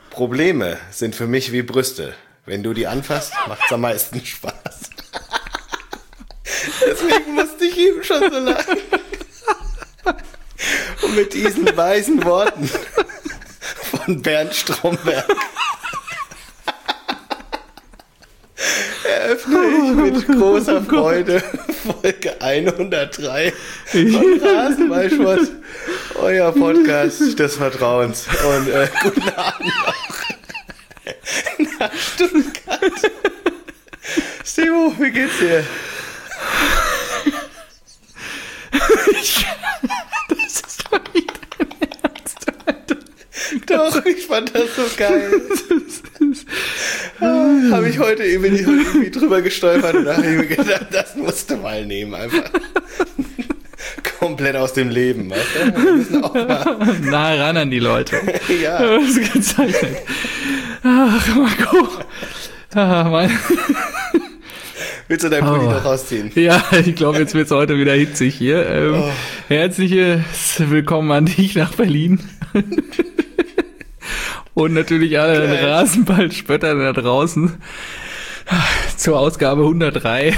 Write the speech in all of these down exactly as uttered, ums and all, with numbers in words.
Probleme sind für mich wie Brüste. Wenn du die anfasst, macht's am meisten Spaß. Deswegen musste ich eben schon so lachen. Und mit diesen weisen Worten von Bernd Stromberg eröffne ich mit großer Freude Folge hundertdrei von Rasenballsport, euer Podcast des Vertrauens. Und äh, guten Abend auch nach Stuttgart. Steve, wie geht's dir? Das ist doch nicht dein Ernst, Alter. Doch, ich fand das so geil. ah, habe ich heute eben irgendwie drüber gestolpert und da habe ich mir gedacht, das musst du mal nehmen, einfach. Komplett aus dem Leben, weißt du? Wir müssen auch mal nah ran an die Leute. ja. Das ist gezeichnet. Ach, Marco. Ah, mein... Willst du dein Pulli noch rausziehen? Ja, ich glaube, jetzt wird es heute wieder hitzig hier. Ähm, oh. Herzliches Willkommen an dich nach Berlin. Und natürlich alle den Rasenballspötter da draußen zur Ausgabe hundertdrei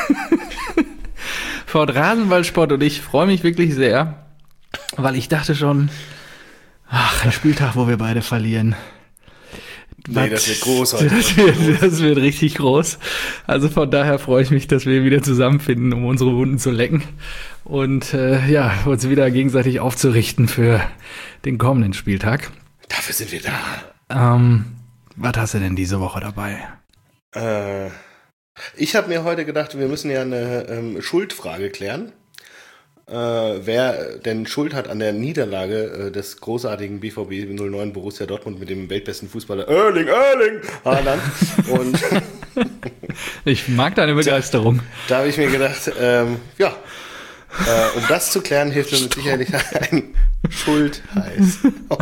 von Rasenballsport. Und ich freue mich wirklich sehr, weil ich dachte schon, ach, ein Spieltag, wo wir beide verlieren. Nee, das wird groß heute. Das wird, das wird richtig groß. Also von daher freue ich mich, dass wir wieder zusammenfinden, um unsere Wunden zu lecken und äh, ja, uns wieder gegenseitig aufzurichten für den kommenden Spieltag. Dafür sind wir da. Ähm, was hast du denn diese Woche dabei? Äh, ich habe mir heute gedacht, wir müssen ja eine ähm, Schuldfrage klären. Äh, wer denn Schuld hat an der Niederlage äh, des großartigen B V B null neun Borussia Dortmund mit dem weltbesten Fußballer Erling, Erling Haaland. Und ich mag deine Begeisterung. Da, da habe ich mir gedacht, ähm, ja, äh, um das zu klären, hilft mir mit sicherlich ein Schultheiß.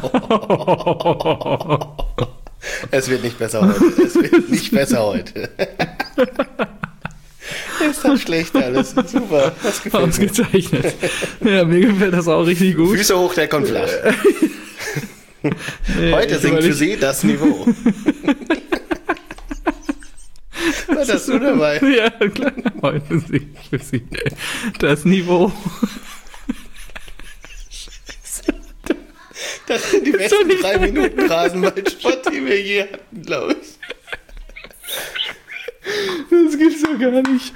Es wird nicht besser heute. Es wird nicht besser heute. Ist doch schlecht alles. Super. Das gefällt mir. Ausgezeichnet. Ja, mir gefällt das auch richtig gut. Füße hoch, der kommt flach. Nee, heute singt für Sie das Niveau. Was hast du dabei? Ja, klar. Heute singt für Sie das Niveau. Das sind die besten drei Minuten Rasenballsport, die wir je hatten, glaube ich. Das gibt's doch gar nicht.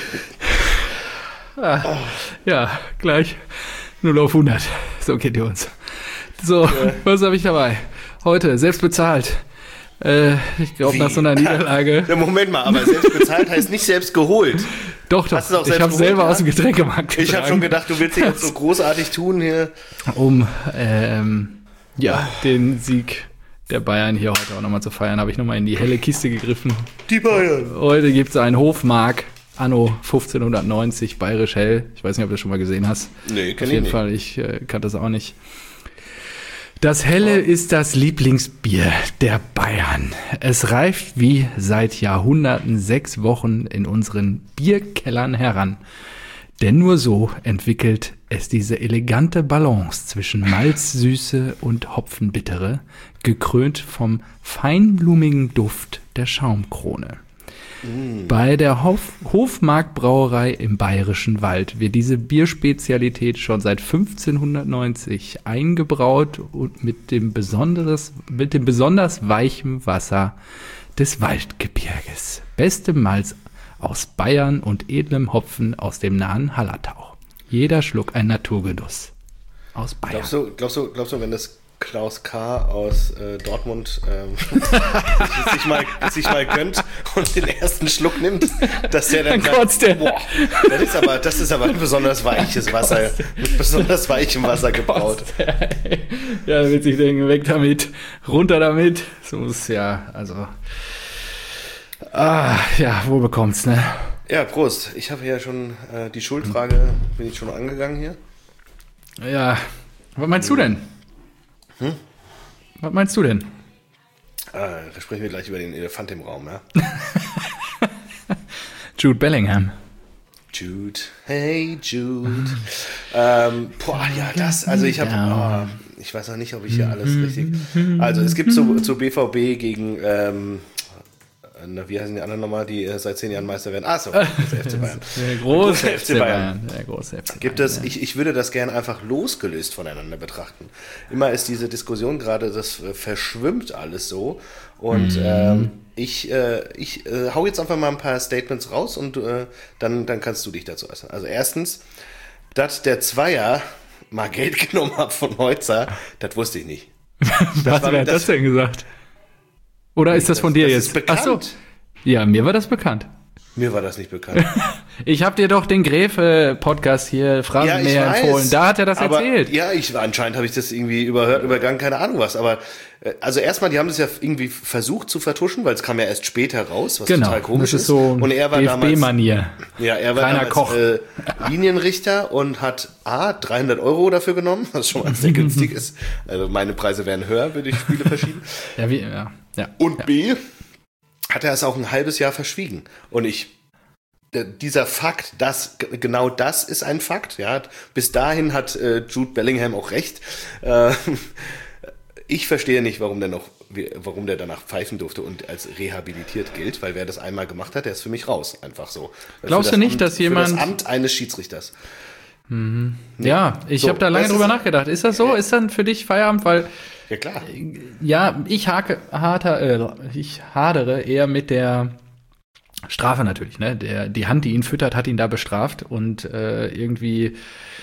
Ah, ja, gleich null auf hundert. So kennt ihr uns. So, ja. Was habe ich dabei? Heute, selbst bezahlt. Äh, ich glaube, nach so einer Niederlage... Ja, Moment mal, aber selbst bezahlt heißt nicht selbst geholt. Doch, doch. Hast du auch ich habe selber aus dem Getränkemarkt getragen. Ich habe schon gedacht, du willst dich jetzt so großartig tun hier. Um, ähm, ja, den Sieg der Bayern hier heute auch nochmal zu feiern, habe ich nochmal in die helle Kiste gegriffen. Die Bayern. Heute gibt es einen Hofmark, Anno fünfzehnhundertneunzig, bayerisch hell. Ich weiß nicht, ob du das schon mal gesehen hast. Nee, kenn Auf jeden ich Fall, ich äh, kannte das auch nicht. Das Helle ist das Lieblingsbier der Bayern. Es reift wie seit Jahrhunderten sechs Wochen in unseren Bierkellern heran. Denn nur so entwickelt es diese elegante Balance zwischen Malzsüße und Hopfenbittere, gekrönt vom feinblumigen Duft der Schaumkrone. Mm. Bei der Hof- Hofmark-Brauerei im Bayerischen Wald wird diese Bierspezialität schon seit fünfzehnhundertneunzig eingebraut und mit dem, besonderes, mit dem besonders weichen Wasser des Waldgebirges. Beste Malz aus Bayern und edlem Hopfen aus dem nahen Hallertau. Jeder Schluck ein Naturgenuss aus Bayern. Glaubst du, glaubst du, glaubst du wenn das Klaus K. aus äh, Dortmund ähm, sich, mal, sich mal gönnt und den ersten Schluck nimmt, dass der dann, dann sagt, der. Boah, das ist aber, das ist aber ein besonders weiches Wasser, mit besonders weichem Wasser gebraut. Ja, wird sich denken, weg damit, runter damit. So muss ja, also... Ah, ja, wo bekommt's, ne? Ja, Prost. Ich habe ja schon äh, die Schuldfrage, bin ich schon angegangen hier. Ja, was meinst hm. du denn? Hm? Was meinst du denn? Ah, da sprechen wir gleich über den Elefant im Raum, ja? Jude Bellingham. Jude, hey Jude. ähm, boah, ja, das, also ich habe, oh, ich weiß noch nicht, ob ich hier alles richtig... Also es gibt zu, zu B V B gegen... Ähm, Na, wie heißen die anderen nochmal, die äh, seit zehn Jahren Meister werden? Ah, so, der F C Bayern. Der große F C Bayern. Der große F C Bayern. Gibt es, ja. ich, ich würde das gerne einfach losgelöst voneinander betrachten. Immer ist diese Diskussion gerade, das äh, verschwimmt alles so. Und mhm. ähm, ich, äh, ich äh, hau jetzt einfach mal ein paar Statements raus und äh, dann, dann kannst du dich dazu äußern. Also erstens, dass der Zweier mal Geld genommen hat von Heutzer, das wusste ich nicht. Was, wer hat das denn gesagt? Oder ist das von dir das jetzt? Ist bekannt. Ach so. Ja, mir war das bekannt. Mir war das nicht bekannt. Ich habe dir doch den Gräfe-Podcast hier, Phrasenmäher, ja, empfohlen. Da hat er das aber, erzählt. Ja, ich anscheinend habe ich das irgendwie überhört, übergangen, keine Ahnung was. Aber äh, also erstmal, die haben das ja irgendwie versucht zu vertuschen, weil es kam ja erst später raus, was genau, total komisch das ist. So und er war D F B-Manier. Ja, er war Kleiner damals Koch. Äh, Linienrichter und hat A, dreihundert Euro dafür genommen, was schon mal sehr günstig ist. Also meine Preise wären höher, würde ich Spiele verschieben. Ja, wie, ja, ja. Und ja. B, hat er es auch ein halbes Jahr verschwiegen. Und ich, der, dieser Fakt, das, genau das ist ein Fakt, ja. Bis dahin hat äh, Jude Bellingham auch recht. Äh, ich verstehe nicht, warum der noch, warum der danach pfeifen durfte und als rehabilitiert gilt, weil wer das einmal gemacht hat, der ist für mich raus, einfach so. Glaubst du nicht, Amt, dass jemand... Für das Amt eines Schiedsrichters. Mhm. Nee. Ja, ich so, habe da lange drüber nachgedacht. Ist das so? Äh, ist dann für dich Feierabend? Weil ja, klar. Ja, ich hake, harter, äh, ich hadere eher mit der Strafe natürlich. Ne? Der, die Hand, die ihn füttert, hat ihn da bestraft und äh, irgendwie.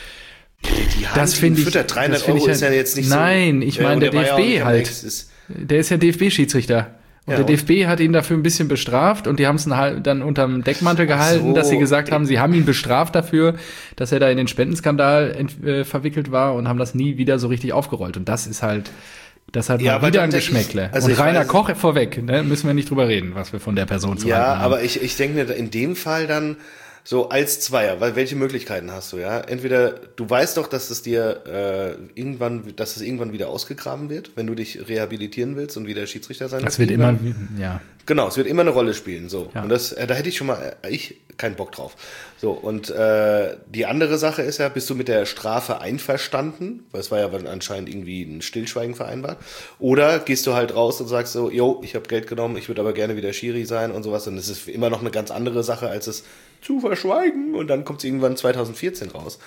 Die, die Hand, das finde ich. Füttert, dreihundert Euro halt, ist ja jetzt nicht nein, so. Nein, ich meine, der, der D F B ja halt. Ist, der ist ja D F B-Schiedsrichter. Und ja, der D F B hat ihn dafür ein bisschen bestraft und die haben es dann unterm Deckmantel gehalten, so, dass sie gesagt haben, sie haben ihn bestraft dafür, dass er da in den Spendenskandal ent- äh, verwickelt war und haben das nie wieder so richtig aufgerollt. Und das ist halt, das hat ja, mal wieder ein Geschmäckle. Ich, also und Rainer weiß, Koch vorweg, ne, müssen wir nicht drüber reden, was wir von der Person zu ja, halten haben. Ja, aber ich, ich denke mir in dem Fall dann so als Zweier, weil welche Möglichkeiten hast du, ja? Entweder du weißt doch, dass es dir äh, irgendwann, dass es irgendwann wieder ausgegraben wird, wenn du dich rehabilitieren willst und wieder Schiedsrichter sein willst. Das wird immer, ja. Genau, es wird immer eine Rolle spielen, so. Ja. Und das, äh, da hätte ich schon mal, äh, ich keinen Bock drauf. So, und äh, die andere Sache ist ja, bist du mit der Strafe einverstanden? Weil es war ja anscheinend irgendwie ein Stillschweigen vereinbart. Oder gehst du halt raus und sagst so, yo, ich habe Geld genommen, ich würde aber gerne wieder Schiri sein und sowas. Und das ist immer noch eine ganz andere Sache, als es zu verschweigen. Und dann kommt es irgendwann zwanzig vierzehn raus.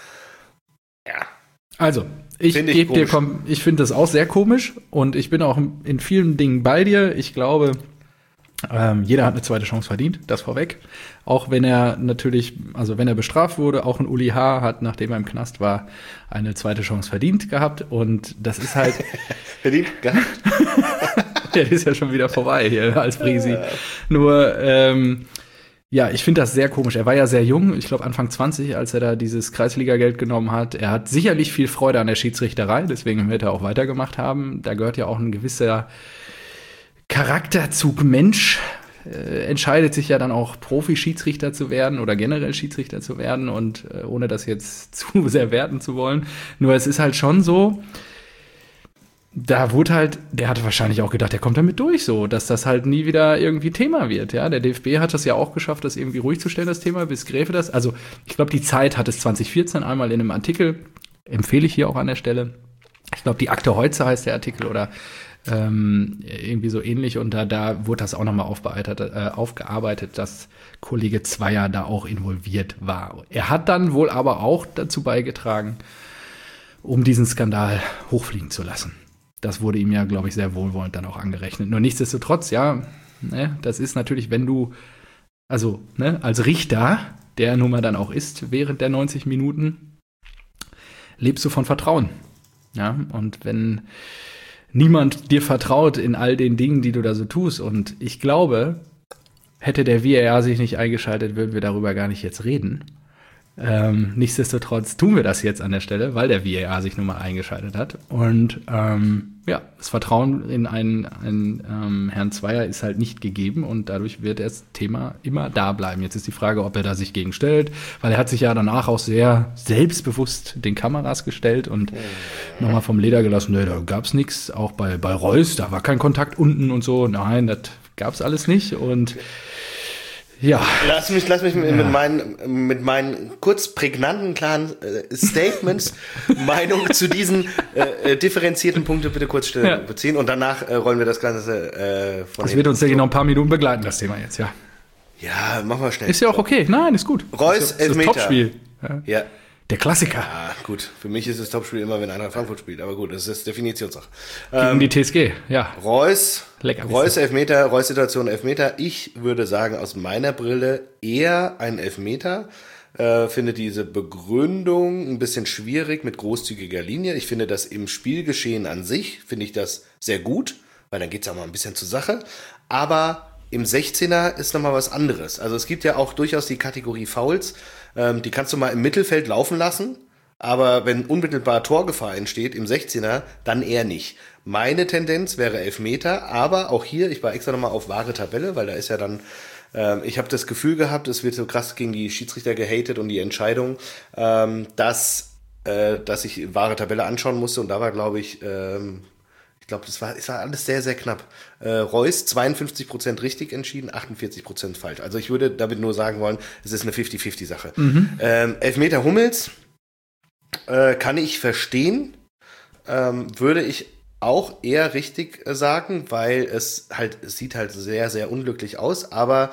Ja. Also, ich gebe dir, komm, ich finde das auch sehr komisch und ich bin auch in vielen Dingen bei dir. Ich glaube, ähm, jeder hat eine zweite Chance verdient, das vorweg. Auch wenn er natürlich, also wenn er bestraft wurde, auch ein Uli H. hat, nachdem er im Knast war, eine zweite Chance verdient gehabt. Und das ist halt... verdient gehabt? Der ist ja schon wieder vorbei hier als Brisi. Ja. Nur, ähm, ja, ich finde das sehr komisch. Er war ja sehr jung, ich glaube Anfang zwanzig, als er da dieses Kreisliga-Geld genommen hat. Er hat sicherlich viel Freude an der Schiedsrichterei, deswegen wird er auch weitergemacht haben. Da gehört ja auch ein gewisser Charakterzug Mensch, äh, entscheidet sich ja dann auch Profi-Schiedsrichter zu werden oder generell Schiedsrichter zu werden und äh, ohne das jetzt zu sehr werten zu wollen. Nur es ist halt schon so, da wurde halt, der hatte wahrscheinlich auch gedacht, der kommt damit durch so, dass das halt nie wieder irgendwie Thema wird, ja. Der D F B hat das ja auch geschafft, das irgendwie ruhig zu stellen, das Thema, bis Gräfe das, also ich glaube, die Zeit hat es zwanzig vierzehn einmal in einem Artikel, empfehle ich hier auch an der Stelle, ich glaube, die Akte Heutzer heißt der Artikel oder ähm, irgendwie so ähnlich und da, da wurde das auch nochmal aufbearbeitet, äh, aufgearbeitet, dass Kollege Zweier da auch involviert war. Er hat dann wohl aber auch dazu beigetragen, um diesen Skandal hochfliegen zu lassen. Das wurde ihm ja, glaube ich, sehr wohlwollend dann auch angerechnet. Nur nichtsdestotrotz, ja, ne, das ist natürlich, wenn du, also ne, als Richter, der nun mal dann auch ist, während der neunzig Minuten, lebst du von Vertrauen. Ja, und wenn niemand dir vertraut in all den Dingen, die du da so tust, und ich glaube, hätte der V A R sich nicht eingeschaltet, würden wir darüber gar nicht jetzt reden. Ähm, nichtsdestotrotz tun wir das jetzt an der Stelle, weil der V A R sich nun mal eingeschaltet hat. Und ähm, ja, das Vertrauen in einen, einen ähm, Herrn Zweier ist halt nicht gegeben und dadurch wird das Thema immer da bleiben. Jetzt ist die Frage, ob er da sich gegen stellt, weil er hat sich ja danach auch sehr selbstbewusst den Kameras gestellt und nochmal vom Leder gelassen, nee, da gab's nichts. Auch bei, bei Reus, da war kein Kontakt unten und so. Nein, das gab's alles nicht und Ja. Lass mich, lass mich mit, ja. mit, meinen, mit meinen kurz prägnanten, klaren äh, Statements Meinung zu diesen äh, differenzierten Punkten bitte kurz ja. beziehen und danach äh, rollen wir das Ganze äh, von Das wird uns ja noch ein paar Minuten begleiten, das Thema jetzt, ja. Ja, machen wir schnell. Ist ja auch okay. Nein, ist gut. Reus, ist, Elfmeter. Ist das Topspiel. Ja. ja. Der Klassiker. Ja, gut. Für mich ist es Topspiel immer, wenn Eintracht Frankfurt spielt. Aber gut, das ist Definitionssache. Gegen ähm, die T S G, ja. Reus, Lecker Reus Elfmeter, Reus Situation Elfmeter. Ich würde sagen, aus meiner Brille eher ein Elfmeter. Äh, finde diese Begründung ein bisschen schwierig mit großzügiger Linie. Ich finde das im Spielgeschehen an sich, finde ich das sehr gut, weil dann geht's auch mal ein bisschen zur Sache. Aber im sechzehner ist nochmal was anderes. Also es gibt ja auch durchaus die Kategorie Fouls, ähm, die kannst du mal im Mittelfeld laufen lassen, aber wenn unmittelbar Torgefahr entsteht im sechzehner, dann eher nicht. Meine Tendenz wäre Elfmeter, aber auch hier, ich war extra nochmal auf wahre Tabelle, weil da ist ja dann, ähm, ich habe das Gefühl gehabt, es wird so krass gegen die Schiedsrichter gehatet und die Entscheidung, ähm, dass, äh, dass ich wahre Tabelle anschauen musste und da war, glaube ich, ähm, Ich glaube, das war, es war alles sehr, sehr knapp. Äh, Reus zweiundfünfzig Prozent richtig entschieden, achtundvierzig Prozent falsch. Also ich würde damit nur sagen wollen, es ist eine fünfzig fünfzig Sache. Mhm. Ähm, Elfmeter Hummels äh, kann ich verstehen, ähm, würde ich auch eher richtig äh, sagen, weil es halt, es sieht halt sehr, sehr unglücklich aus, aber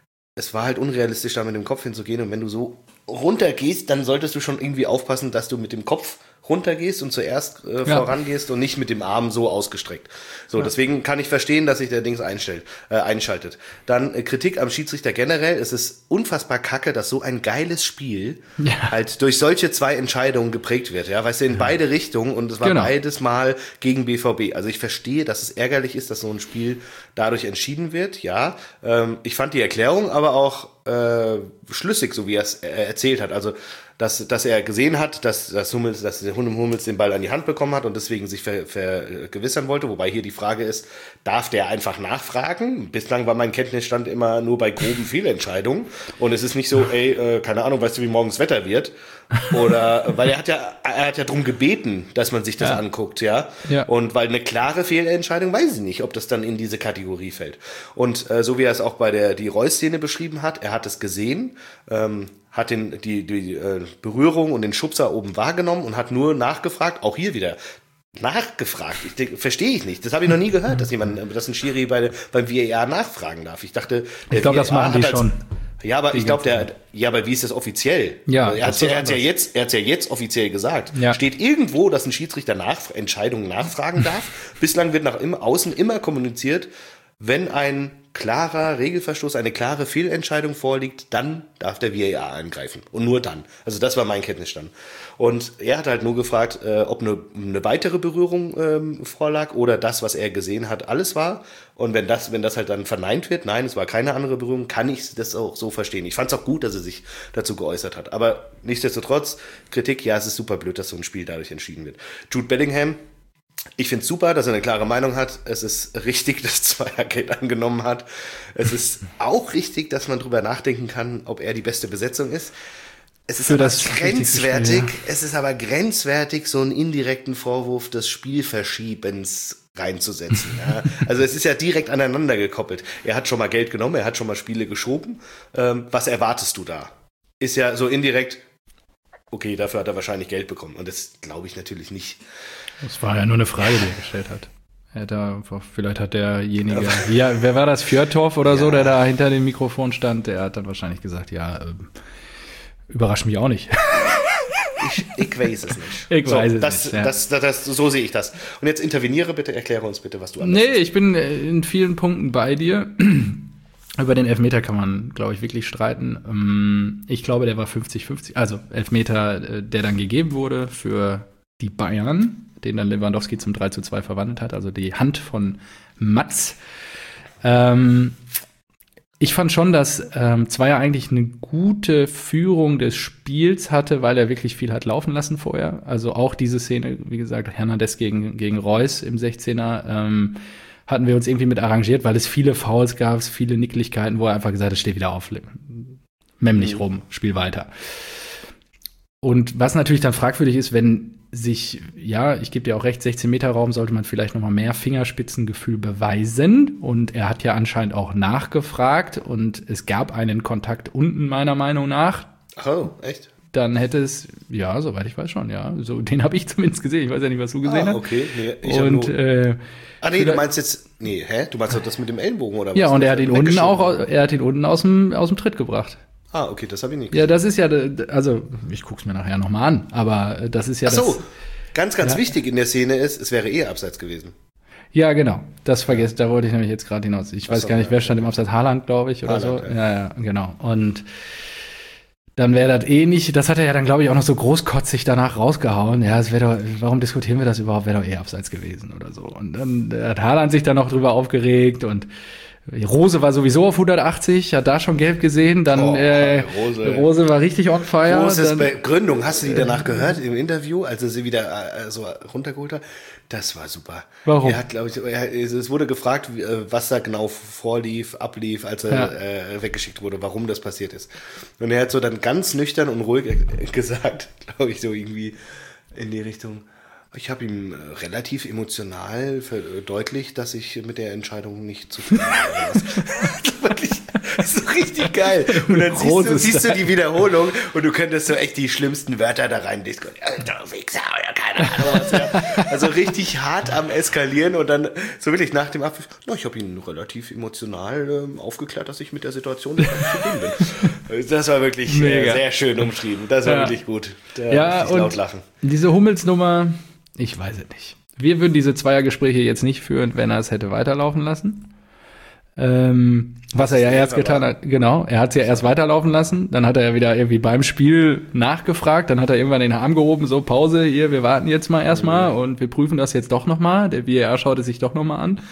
es war halt unrealistisch, da mit dem Kopf hinzugehen und wenn du so runtergehst, dann solltest du schon irgendwie aufpassen, dass du mit dem Kopf runtergehst und zuerst äh, ja. vorangehst und nicht mit dem Arm so ausgestreckt. So, ja. Deswegen kann ich verstehen, dass sich der Dings einstellt, äh, einschaltet. Dann äh, Kritik am Schiedsrichter generell. Es ist unfassbar kacke, dass so ein geiles Spiel ja. halt durch solche zwei Entscheidungen geprägt wird. Ja, weißt du, in ja. beide Richtungen und es war genau. beides Mal gegen B V B. Also ich verstehe, dass es ärgerlich ist, dass so ein Spiel dadurch entschieden wird. Ja, ähm, ich fand die Erklärung aber auch äh, schlüssig, so wie er es äh, erzählt hat. Also dass, dass er gesehen hat, dass, dass, Hummels, dass der Hummels den Ball an die Hand bekommen hat und deswegen sich vergewissern wollte. Wobei hier die Frage ist, darf der einfach nachfragen? Bislang war mein Kenntnisstand immer nur bei groben Fehlentscheidungen. Und es ist nicht so, ey, äh, keine Ahnung, weißt du, wie morgens Wetter wird? Oder, weil er hat ja, er hat ja drum gebeten, dass man sich das ja. anguckt, ja? ja. Und weil eine klare Fehlentscheidung, weiß ich nicht, ob das dann in diese Kategorie fällt. Und äh, so wie er es auch bei der, die Reus-Szene beschrieben hat, er hat es gesehen, ähm, hat den, die, die äh, Berührung und den Schubser oben wahrgenommen und hat nur nachgefragt, auch hier wieder, nachgefragt. Ich, verstehe ich nicht. Das habe ich noch nie gehört, dass jemand, dass ein Schiri bei, beim V A R nachfragen darf. Ich dachte, ich glaube, das machen die als, schon. Ja, aber ich glaube, der, ja, aber wie ist das offiziell? Ja, er hat es ja jetzt, er hat's ja jetzt offiziell gesagt. Ja. Steht irgendwo, dass ein Schiedsrichter nach, Entscheidungen nachfragen darf? Bislang wird nach im, außen immer kommuniziert, wenn ein klarer Regelverstoß, eine klare Fehlentscheidung vorliegt, dann darf der V A R eingreifen. Und nur dann. Also das war mein Kenntnisstand. Und er hat halt nur gefragt, äh, ob eine, eine weitere Berührung ähm, vorlag oder das, was er gesehen hat, alles war. Und wenn das, wenn das halt dann verneint wird, nein, es war keine andere Berührung, kann ich das auch so verstehen. Ich fand es auch gut, dass er sich dazu geäußert hat. Aber nichtsdestotrotz, Kritik, ja, es ist super blöd, dass so ein Spiel dadurch entschieden wird. Jude Bellingham, ich finde es super, dass er eine klare Meinung hat. Es ist richtig, dass Zweiergeld angenommen hat. Es ist auch richtig, dass man drüber nachdenken kann, ob er die beste Besetzung ist. Es ist aber grenzwertig, Spiel, ja. es ist aber grenzwertig, so einen indirekten Vorwurf des Spielverschiebens reinzusetzen. Ja. Also es ist ja direkt aneinander gekoppelt. Er hat schon mal Geld genommen, er hat schon mal Spiele geschoben. Ähm, was erwartest du da? Ist ja so indirekt, okay, dafür hat er wahrscheinlich Geld bekommen. Und das glaube ich natürlich nicht. Das war ja nur eine Frage, die er gestellt hat. Er hat da, vielleicht hat derjenige, ja, wer war das, Fjörtorf oder ja. so, der da hinter dem Mikrofon stand, der hat dann wahrscheinlich gesagt, ja, ähm, überrascht mich auch nicht. Ich, ich weiß es nicht. Ich so, weiß es das, nicht. Ja. Das, das, das, so sehe ich das. Und jetzt interveniere bitte, erkläre uns bitte, was du anders Nee, ich bin in vielen Punkten bei dir. Über den Elfmeter kann man, glaube ich, wirklich streiten. Ich glaube, der war fünfzig fünfzig. Also Elfmeter, der dann gegeben wurde für die Bayern, den dann Lewandowski zum drei zu zwei verwandelt hat. Also die Hand von Matz. Ähm, ich fand schon, dass ähm, Zweier eigentlich eine gute Führung des Spiels hatte, weil er wirklich viel hat laufen lassen vorher. Also auch diese Szene, wie gesagt, Hernandez gegen, gegen Reus im sechzehner, ähm, hatten wir uns irgendwie mit arrangiert, weil es viele Fouls gab, viele Nicklichkeiten, wo er einfach gesagt hat, steh wieder auf, memm nicht rum, spiel weiter. Und was natürlich dann fragwürdig ist, wenn sich, ja, ich gebe dir auch recht, sechzehn Meter Raum sollte man vielleicht noch mal mehr Fingerspitzengefühl beweisen. Und er hat ja anscheinend auch nachgefragt und es gab einen Kontakt unten, meiner Meinung nach. Oh, echt? Dann hätte es, ja, soweit ich weiß schon, ja. So, den habe ich zumindest gesehen. Ich weiß ja nicht, was du gesehen ah, hast. okay. Nee, ich und, nur, äh, ah, nee, du meinst jetzt, nee, hä? Du meinst doch das mit dem Ellenbogen oder was? Ja, und er hat ihn unten auch, er hat ihn unten aus dem, aus dem Tritt gebracht. Ah, okay, das habe ich nicht gesehen. Ja, das ist ja, also, ich guck's mir nachher nochmal an, aber das ist ja Ach so, das, ganz, ganz ja. wichtig in der Szene ist, es wäre eh abseits gewesen. Ja, genau. Das vergesst, da wollte ich nämlich jetzt gerade hinaus. Ich weiß so, gar nicht, ja. wer stand im Abseits, Haaland, glaube ich, oder Haaland, so. ja. ja, ja, genau. Und dann wäre das eh nicht, das hat er ja dann, glaube ich, auch noch so großkotzig danach rausgehauen. Ja, es wäre doch, warum diskutieren wir das überhaupt? Wäre doch eh abseits gewesen oder so. Und dann hat Haaland sich dann noch drüber aufgeregt und Rose war sowieso auf hundertachtzig, hat da schon gelb gesehen, dann oh, äh, Rose. Rose war richtig on fire. Großes dann, Begründung, hast du die danach gehört im Interview, als er sie wieder äh, so runtergeholt hat? Das war super. Warum? Er hat, glaube ich, er, es wurde gefragt, was da genau vorlief, ablief, als er ja. äh, weggeschickt wurde, warum das passiert ist. Und er hat so dann ganz nüchtern und ruhig gesagt, glaube ich, so irgendwie in die Richtung, ich habe ihm relativ emotional verdeutlicht, dass ich mit der Entscheidung nicht zufrieden bin. Wirklich, so richtig geil. Und dann siehst du, siehst du die Wiederholung und du könntest so echt die schlimmsten Wörter da rein diskutieren. Alter Wichser oder keine Ahnung was. Ja. Also richtig hart am Eskalieren und dann so wirklich nach dem Abpfiff, na, ich habe ihn relativ emotional ähm, aufgeklärt, dass ich mit der Situation nicht zufrieden bin. Das war wirklich äh, sehr schön umschrieben. Das war ja. wirklich gut. Da ja, musste ich laut lachen. Diese Hummels-Nummer, ich weiß es nicht. Wir würden diese Zweiergespräche jetzt nicht führen, wenn er es hätte weiterlaufen lassen. Ähm, was er ja erst getan hat, genau, er hat es ja erst weiterlaufen lassen, dann hat er ja wieder irgendwie beim Spiel nachgefragt, dann hat er irgendwann den Arm gehoben, so Pause, hier, wir warten jetzt mal erstmal mhm. und wir prüfen das jetzt doch nochmal, der V A R schaut es sich doch nochmal an.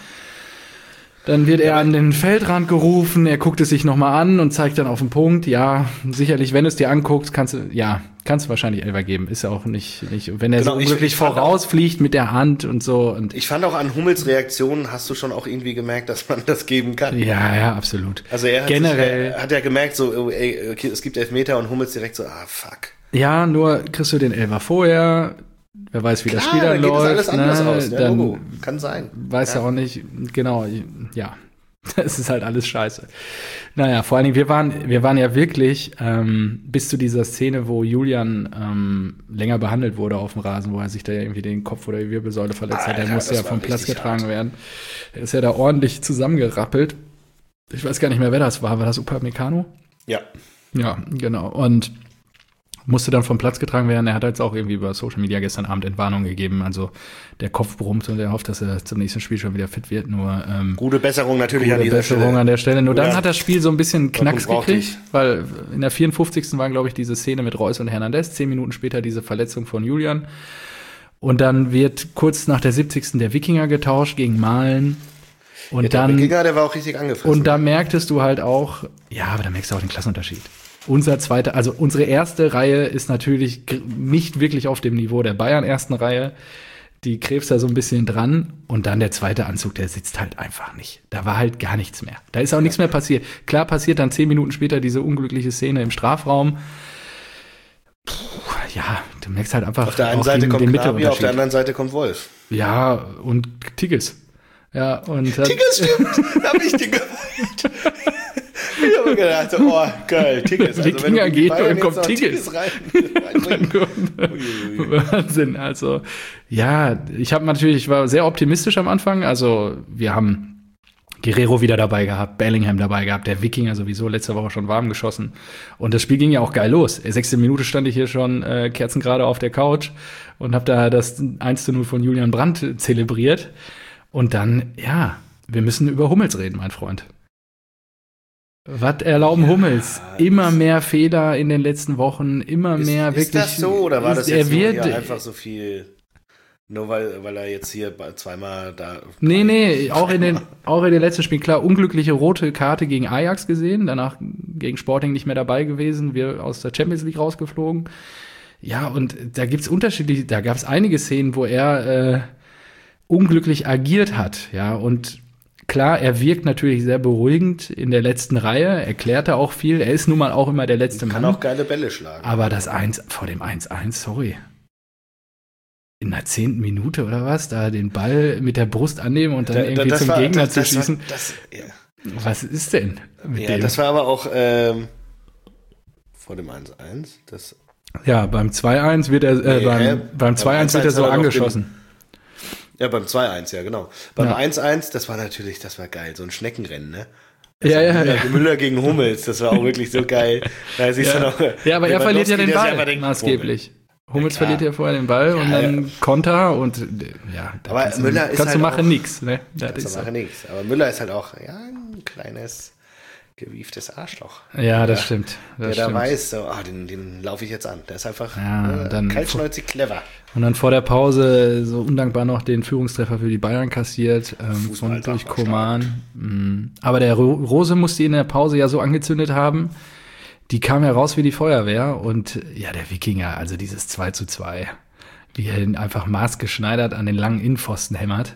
Dann wird er an den Feldrand gerufen, er guckt es sich nochmal an und zeigt dann auf den Punkt, ja, sicherlich, wenn du es dir anguckst, kannst du, ja, kannst du wahrscheinlich Elfer geben, ist ja auch nicht, nicht wenn er genau, so unglücklich vorausfliegt mit der Hand und so. Und ich fand auch an Hummels Reaktionen hast du schon auch irgendwie gemerkt, dass man das geben kann. Ja, ja, absolut. Also er hat, Generell, sich, er hat ja gemerkt, so, ey, okay, es gibt Elfmeter und Hummels direkt so, ah, fuck. Ja, nur kriegst du den Elfer vorher, wer weiß, wie Klar, das Spiel dann, dann läuft. Geht das alles ne? anders aus, dann Logo. Kann sein. Weiß ja auch nicht, genau, ja. Das ist halt alles scheiße. Naja, vor allen Dingen, wir waren, wir waren ja wirklich ähm, bis zu dieser Szene, wo Julian ähm, länger behandelt wurde auf dem Rasen, wo er sich da ja irgendwie den Kopf oder die Wirbelsäule verletzt Alter, hat. Der musste ja vom Platz getragen hart. werden. Er ist ja da ordentlich zusammengerappelt. Ich weiß gar nicht mehr, wer das war. War das Upamecano? Ja. Ja, genau. Und musste dann vom Platz getragen werden. Er hat jetzt auch irgendwie über Social Media gestern Abend Entwarnung gegeben. Also der Kopf brummt und er hofft, dass er zum nächsten Spiel schon wieder fit wird. Nur ähm, gute Besserung natürlich gute an dieser Besserung Stelle. an der Stelle. Nur ja. dann hat das Spiel so ein bisschen Knacks gekriegt, ich. weil in der vierundfünfzigsten war, glaube ich, diese Szene mit Reus und Hernandez. Zehn Minuten später diese Verletzung von Julian. Und dann wird kurz nach der siebzigsten der Wikinger getauscht gegen Malen. Und ja, der dann, Wikinger, der war auch richtig angefressen. Und da merktest du halt auch, ja, aber da merkst du auch den Klassenunterschied. Unser zweiter, also unsere erste Reihe ist natürlich nicht wirklich auf dem Niveau der Bayern ersten Reihe. Die krebst da so ein bisschen dran. Und dann der zweite Anzug, der sitzt halt einfach nicht. Da war halt gar nichts mehr. Da ist auch nichts mehr passiert. Klar passiert dann zehn Minuten später diese unglückliche Szene im Strafraum. Puh, ja, du merkst halt einfach auf der einen Seite kommt Knabi, auf der anderen Seite kommt Wolf. Ja, und Tigges. Ja, und Tigges stimmt, da hab ich dir gemeint. Ich habe gedacht, oh, geil, Tigges. Also, Wikinger wenn geht und kommt Tigges rein. Wahnsinn, also, ja, ich habe natürlich, ich war sehr optimistisch am Anfang, also, wir haben Guerrero wieder dabei gehabt, Bellingham dabei gehabt, der Wikinger sowieso letzte Woche schon warm geschossen und das Spiel ging ja auch geil los. Sechste Minute stand ich hier schon äh, kerzengerade auf der Couch und habe da das eins zu null von Julian Brandt zelebriert und dann, ja, wir müssen über Hummels reden, mein Freund. Was erlauben ja, Hummels? Immer mehr Fehler in den letzten Wochen, immer ist, mehr wirklich. Ist das so oder war das ist, jetzt er wird, nur einfach so viel, nur weil, weil er jetzt hier zweimal da... Nee, nee, auch in den, auch in den letzten Spielen, klar, unglückliche rote Karte gegen Ajax gesehen, danach gegen Sporting nicht mehr dabei gewesen, wir aus der Champions League rausgeflogen. Ja, und da gibt's unterschiedliche, da gab's einige Szenen, wo er äh, unglücklich agiert hat, ja, und klar, er wirkt natürlich sehr beruhigend in der letzten Reihe, erklärt er auch viel. Er ist nun mal auch immer der letzte Mann. Kann auch geile Bälle schlagen. Aber das eins vor dem eins eins, sorry. In der zehnten Minute oder was, da den Ball mit der Brust annehmen und dann da, irgendwie zum war, Gegner das, zu das schießen. War, das, ja. Was ist denn mit ja, dem? Das war aber auch ähm, vor dem eins eins. Das ja, beim zwei eins wird er, äh, nee, beim, äh, beim zwei eins wird er so angeschossen. Ja, beim zwei eins, ja, genau. Beim ja. eins eins, das war natürlich, das war geil, so ein Schneckenrennen, ne? Das ja, ja, Müller, ja. Müller gegen Hummels, das war auch wirklich so geil. Da siehst ja. du noch, ja, aber er verliert ja den Ball, denkt, maßgeblich. Hummels ja, verliert ja vorher den Ball ja, und dann ja. Konter und ja, da aber kannst, Müller du, ist kannst halt du machen auch, nix, ne? Das kannst du machen nix. Aber Müller ist halt auch ja, ein kleines gewieftes Arschloch. Ja, das der, stimmt. Das der stimmt. da weiß, so, ah, den, den laufe ich jetzt an. Der ist einfach ja, äh, dann kaltschnäuzig clever. Und dann vor der Pause so undankbar noch den Führungstreffer für die Bayern kassiert, ähm, von durch Coman. Mhm. Aber der Rose musste ihn in der Pause ja so angezündet haben, die kam ja raus wie die Feuerwehr und ja, der Wikinger, also dieses zwei zu zwei, wie er ihn einfach maßgeschneidert an den langen Innenpfosten hämmert.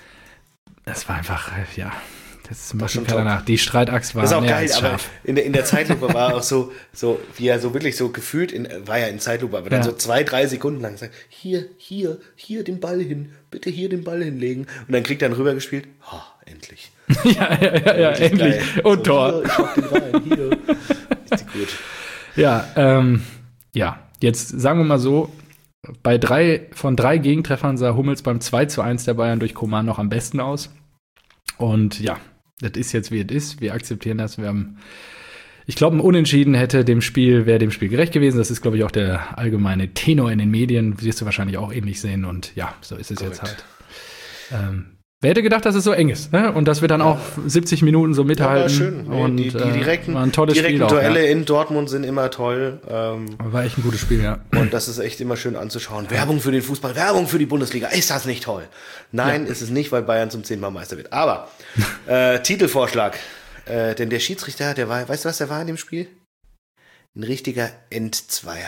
Das war einfach, ja, das macht schon keiner nach. Die Streitachs war das ist auch mehr geil, als aber scharf. in der, in der Zeitlupe war auch so, so, wie er so wirklich so gefühlt, in, war ja in Zeitlupe, aber dann ja. so zwei, drei Sekunden lang sagt, hier, hier, hier den Ball hin, bitte hier den Ball hinlegen. Und dann kriegt er dann rübergespielt, oh, endlich. ja, ja, ja, ja endlich. Geil. Und so, Tor. Hier, ich mach den rein, hier. Richtig gut. Ja, ähm, ja, jetzt sagen wir mal so, bei drei von drei Gegentreffern sah Hummels beim zwei zu eins der Bayern durch Coman noch am besten aus. Und ja, das ist jetzt, wie es ist. Wir akzeptieren das. Wir haben, ich glaube, ein Unentschieden hätte dem Spiel, wäre dem Spiel gerecht gewesen. Das ist, glaube ich, auch der allgemeine Tenor in den Medien. Wirst du wahrscheinlich auch ähnlich sehen. Und ja, so ist es Correct. Jetzt halt. Ähm, wer hätte gedacht, dass es so eng ist, ne? Und dass wir dann ja. auch siebzig Minuten so mithalten. Ja, schön. Und, die, die direkten, äh, ein tolles direkten Spiel Duelle auch, ja. in Dortmund sind immer toll. Ähm, War echt ein gutes Spiel, ja. Und das ist echt immer schön anzuschauen. Werbung für den Fußball, Werbung für die Bundesliga. Ist das nicht toll? Nein, ja. ist es nicht, weil Bayern zum zehnten Mal Meister wird. Aber äh, Titelvorschlag. Äh, denn der Schiedsrichter, der war, weißt du was, der war in dem Spiel? Ein richtiger Endzweier.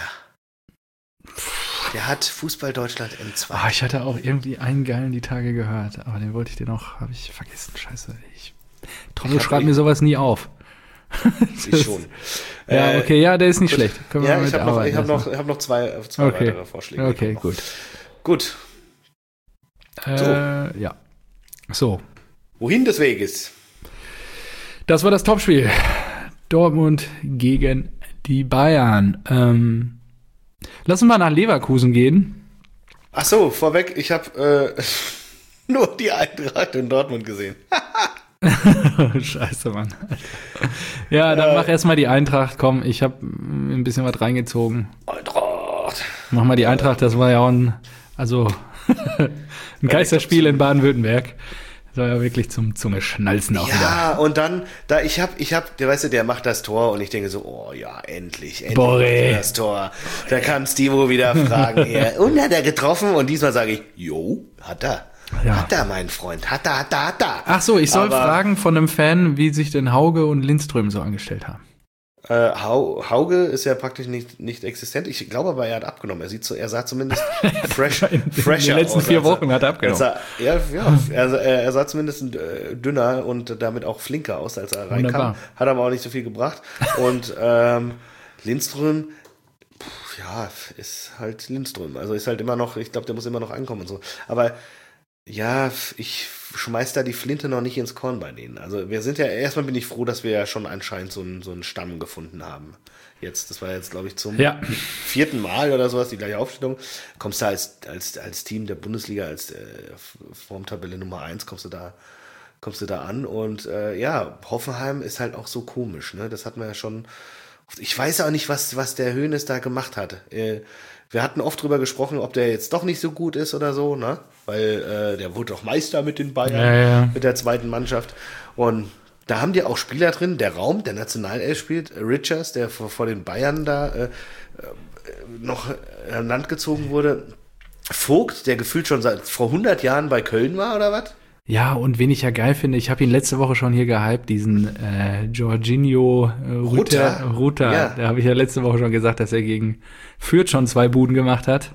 Der hat Fußball Deutschland entzweit. Ah, ich hatte auch irgendwie einen geilen die Tage gehört, aber den wollte ich dir noch, habe ich vergessen. Scheiße, ich Trommel schreibt mir sowas nie auf. Ich schon. Ja, okay, ja, der ist nicht gut. Schlecht. Können wir ja, ich habe noch, ich hab noch, hab noch zwei, zwei okay. weitere Vorschläge. Okay, gut. Gut. Äh, so. Ja. So. Wohin des Weges? Das war das Topspiel. Dortmund gegen die Bayern. Ähm, Lass uns mal nach Leverkusen gehen. Ach so, vorweg, ich habe äh, nur die Eintracht in Dortmund gesehen. Scheiße, Mann. Ja, dann äh, mach erstmal die Eintracht. Komm, ich habe ein bisschen was reingezogen. Eintracht. Mach mal die Eintracht, das war ja auch ein, also ein Geisterspiel in Baden-Württemberg. Das war ja wirklich zum Zunge-Schnalzen auch ja, wieder. Ja, und dann, da ich hab, ich hab, der weißt du, der macht das Tor und ich denke so, oh ja, endlich, endlich Borre. macht er das Tor. Da kann Stivo wieder fragen, ja, und hat er getroffen? Und diesmal sage ich, jo, hat er. Ja. Hat er, mein Freund, hat er, hat er, hat er. Ach so, ich soll Aber, fragen von einem Fan, wie sich denn Hauge und Lindström so angestellt haben. Äh, Hauge ist ja praktisch nicht, nicht existent. Ich glaube aber, er hat abgenommen. Er sieht so, er sah zumindest fresh, fresher aus. In den letzten aus, vier Wochen hat er abgenommen. Er sah, ja, ja er, er sah zumindest äh, dünner und damit auch flinker aus, als er reinkam. Wunderbar. Hat aber auch nicht so viel gebracht. Und ähm, Lindström, pff, ja, ist halt Lindström. Also ist halt immer noch, ich glaube, der muss immer noch ankommen und so. Aber ja, ich schmeiß da die Flinte noch nicht ins Korn bei denen. Also wir sind ja, erstmal bin ich froh, dass wir ja schon anscheinend so einen, so einen Stamm gefunden haben. Jetzt, das war jetzt, glaube ich, zum ja. vierten Mal oder sowas, die gleiche Aufstellung. Kommst du als, als, als Team der Bundesliga, als äh, Formtabelle Nummer eins, kommst du da, kommst du da an. Und äh, ja, Hoffenheim ist halt auch so komisch, ne? Das hatten wir ja schon. Ich weiß auch nicht, was, was der Hoeneß da gemacht hat. Äh, Wir hatten oft drüber gesprochen, ob der jetzt doch nicht so gut ist oder so, ne? Weil äh, der wurde doch Meister mit den Bayern, ja, ja. mit der zweiten Mannschaft. Und da haben die auch Spieler drin, der Raum, der Nationalelf spielt, Richards, der vor, vor den Bayern da äh, noch an Land gezogen wurde. Vogt, der gefühlt schon seit vor hundert Jahren bei Köln war, oder was? Ja, und wen ich ja geil finde, ich habe ihn letzte Woche schon hier gehypt, diesen äh, Jorginho äh, Rutter. Rutter. Ja. Da habe ich ja letzte Woche schon gesagt, dass er gegen Fürth schon zwei Buden gemacht hat.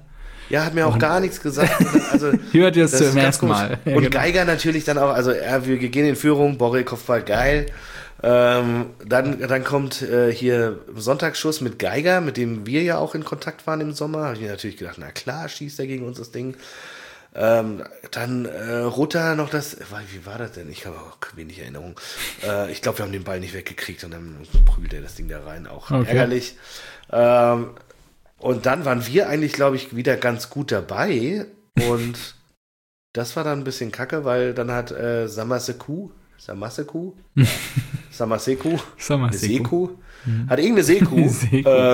Ja, hat mir auch gar nichts gesagt. Also, hört ihr es zum ist ganz ersten komisch. Mal. Ja, Und genau. Geiger natürlich dann auch, also er, wir gehen in Führung, Borre, Kopfball, geil. Ähm, dann, dann kommt äh, hier Sonntagsschuss mit Geiger, mit dem wir ja auch in Kontakt waren im Sommer. Habe ich mir natürlich gedacht, na klar, schießt er gegen uns das Ding. Ähm, dann äh, Rutter noch das, wie war das denn? Ich habe auch wenig Erinnerung. Äh, ich glaube, wir haben den Ball nicht weggekriegt und dann prügelt er das Ding da rein. Auch Okay. ärgerlich. Ähm, und dann waren wir eigentlich, glaube ich, wieder ganz gut dabei. Und das war dann ein bisschen kacke, weil dann hat äh, Samaseku, Samaseku, ja, Samaseku, eine Seku, Mhm. hat irgendeine Seku, Seku. äh,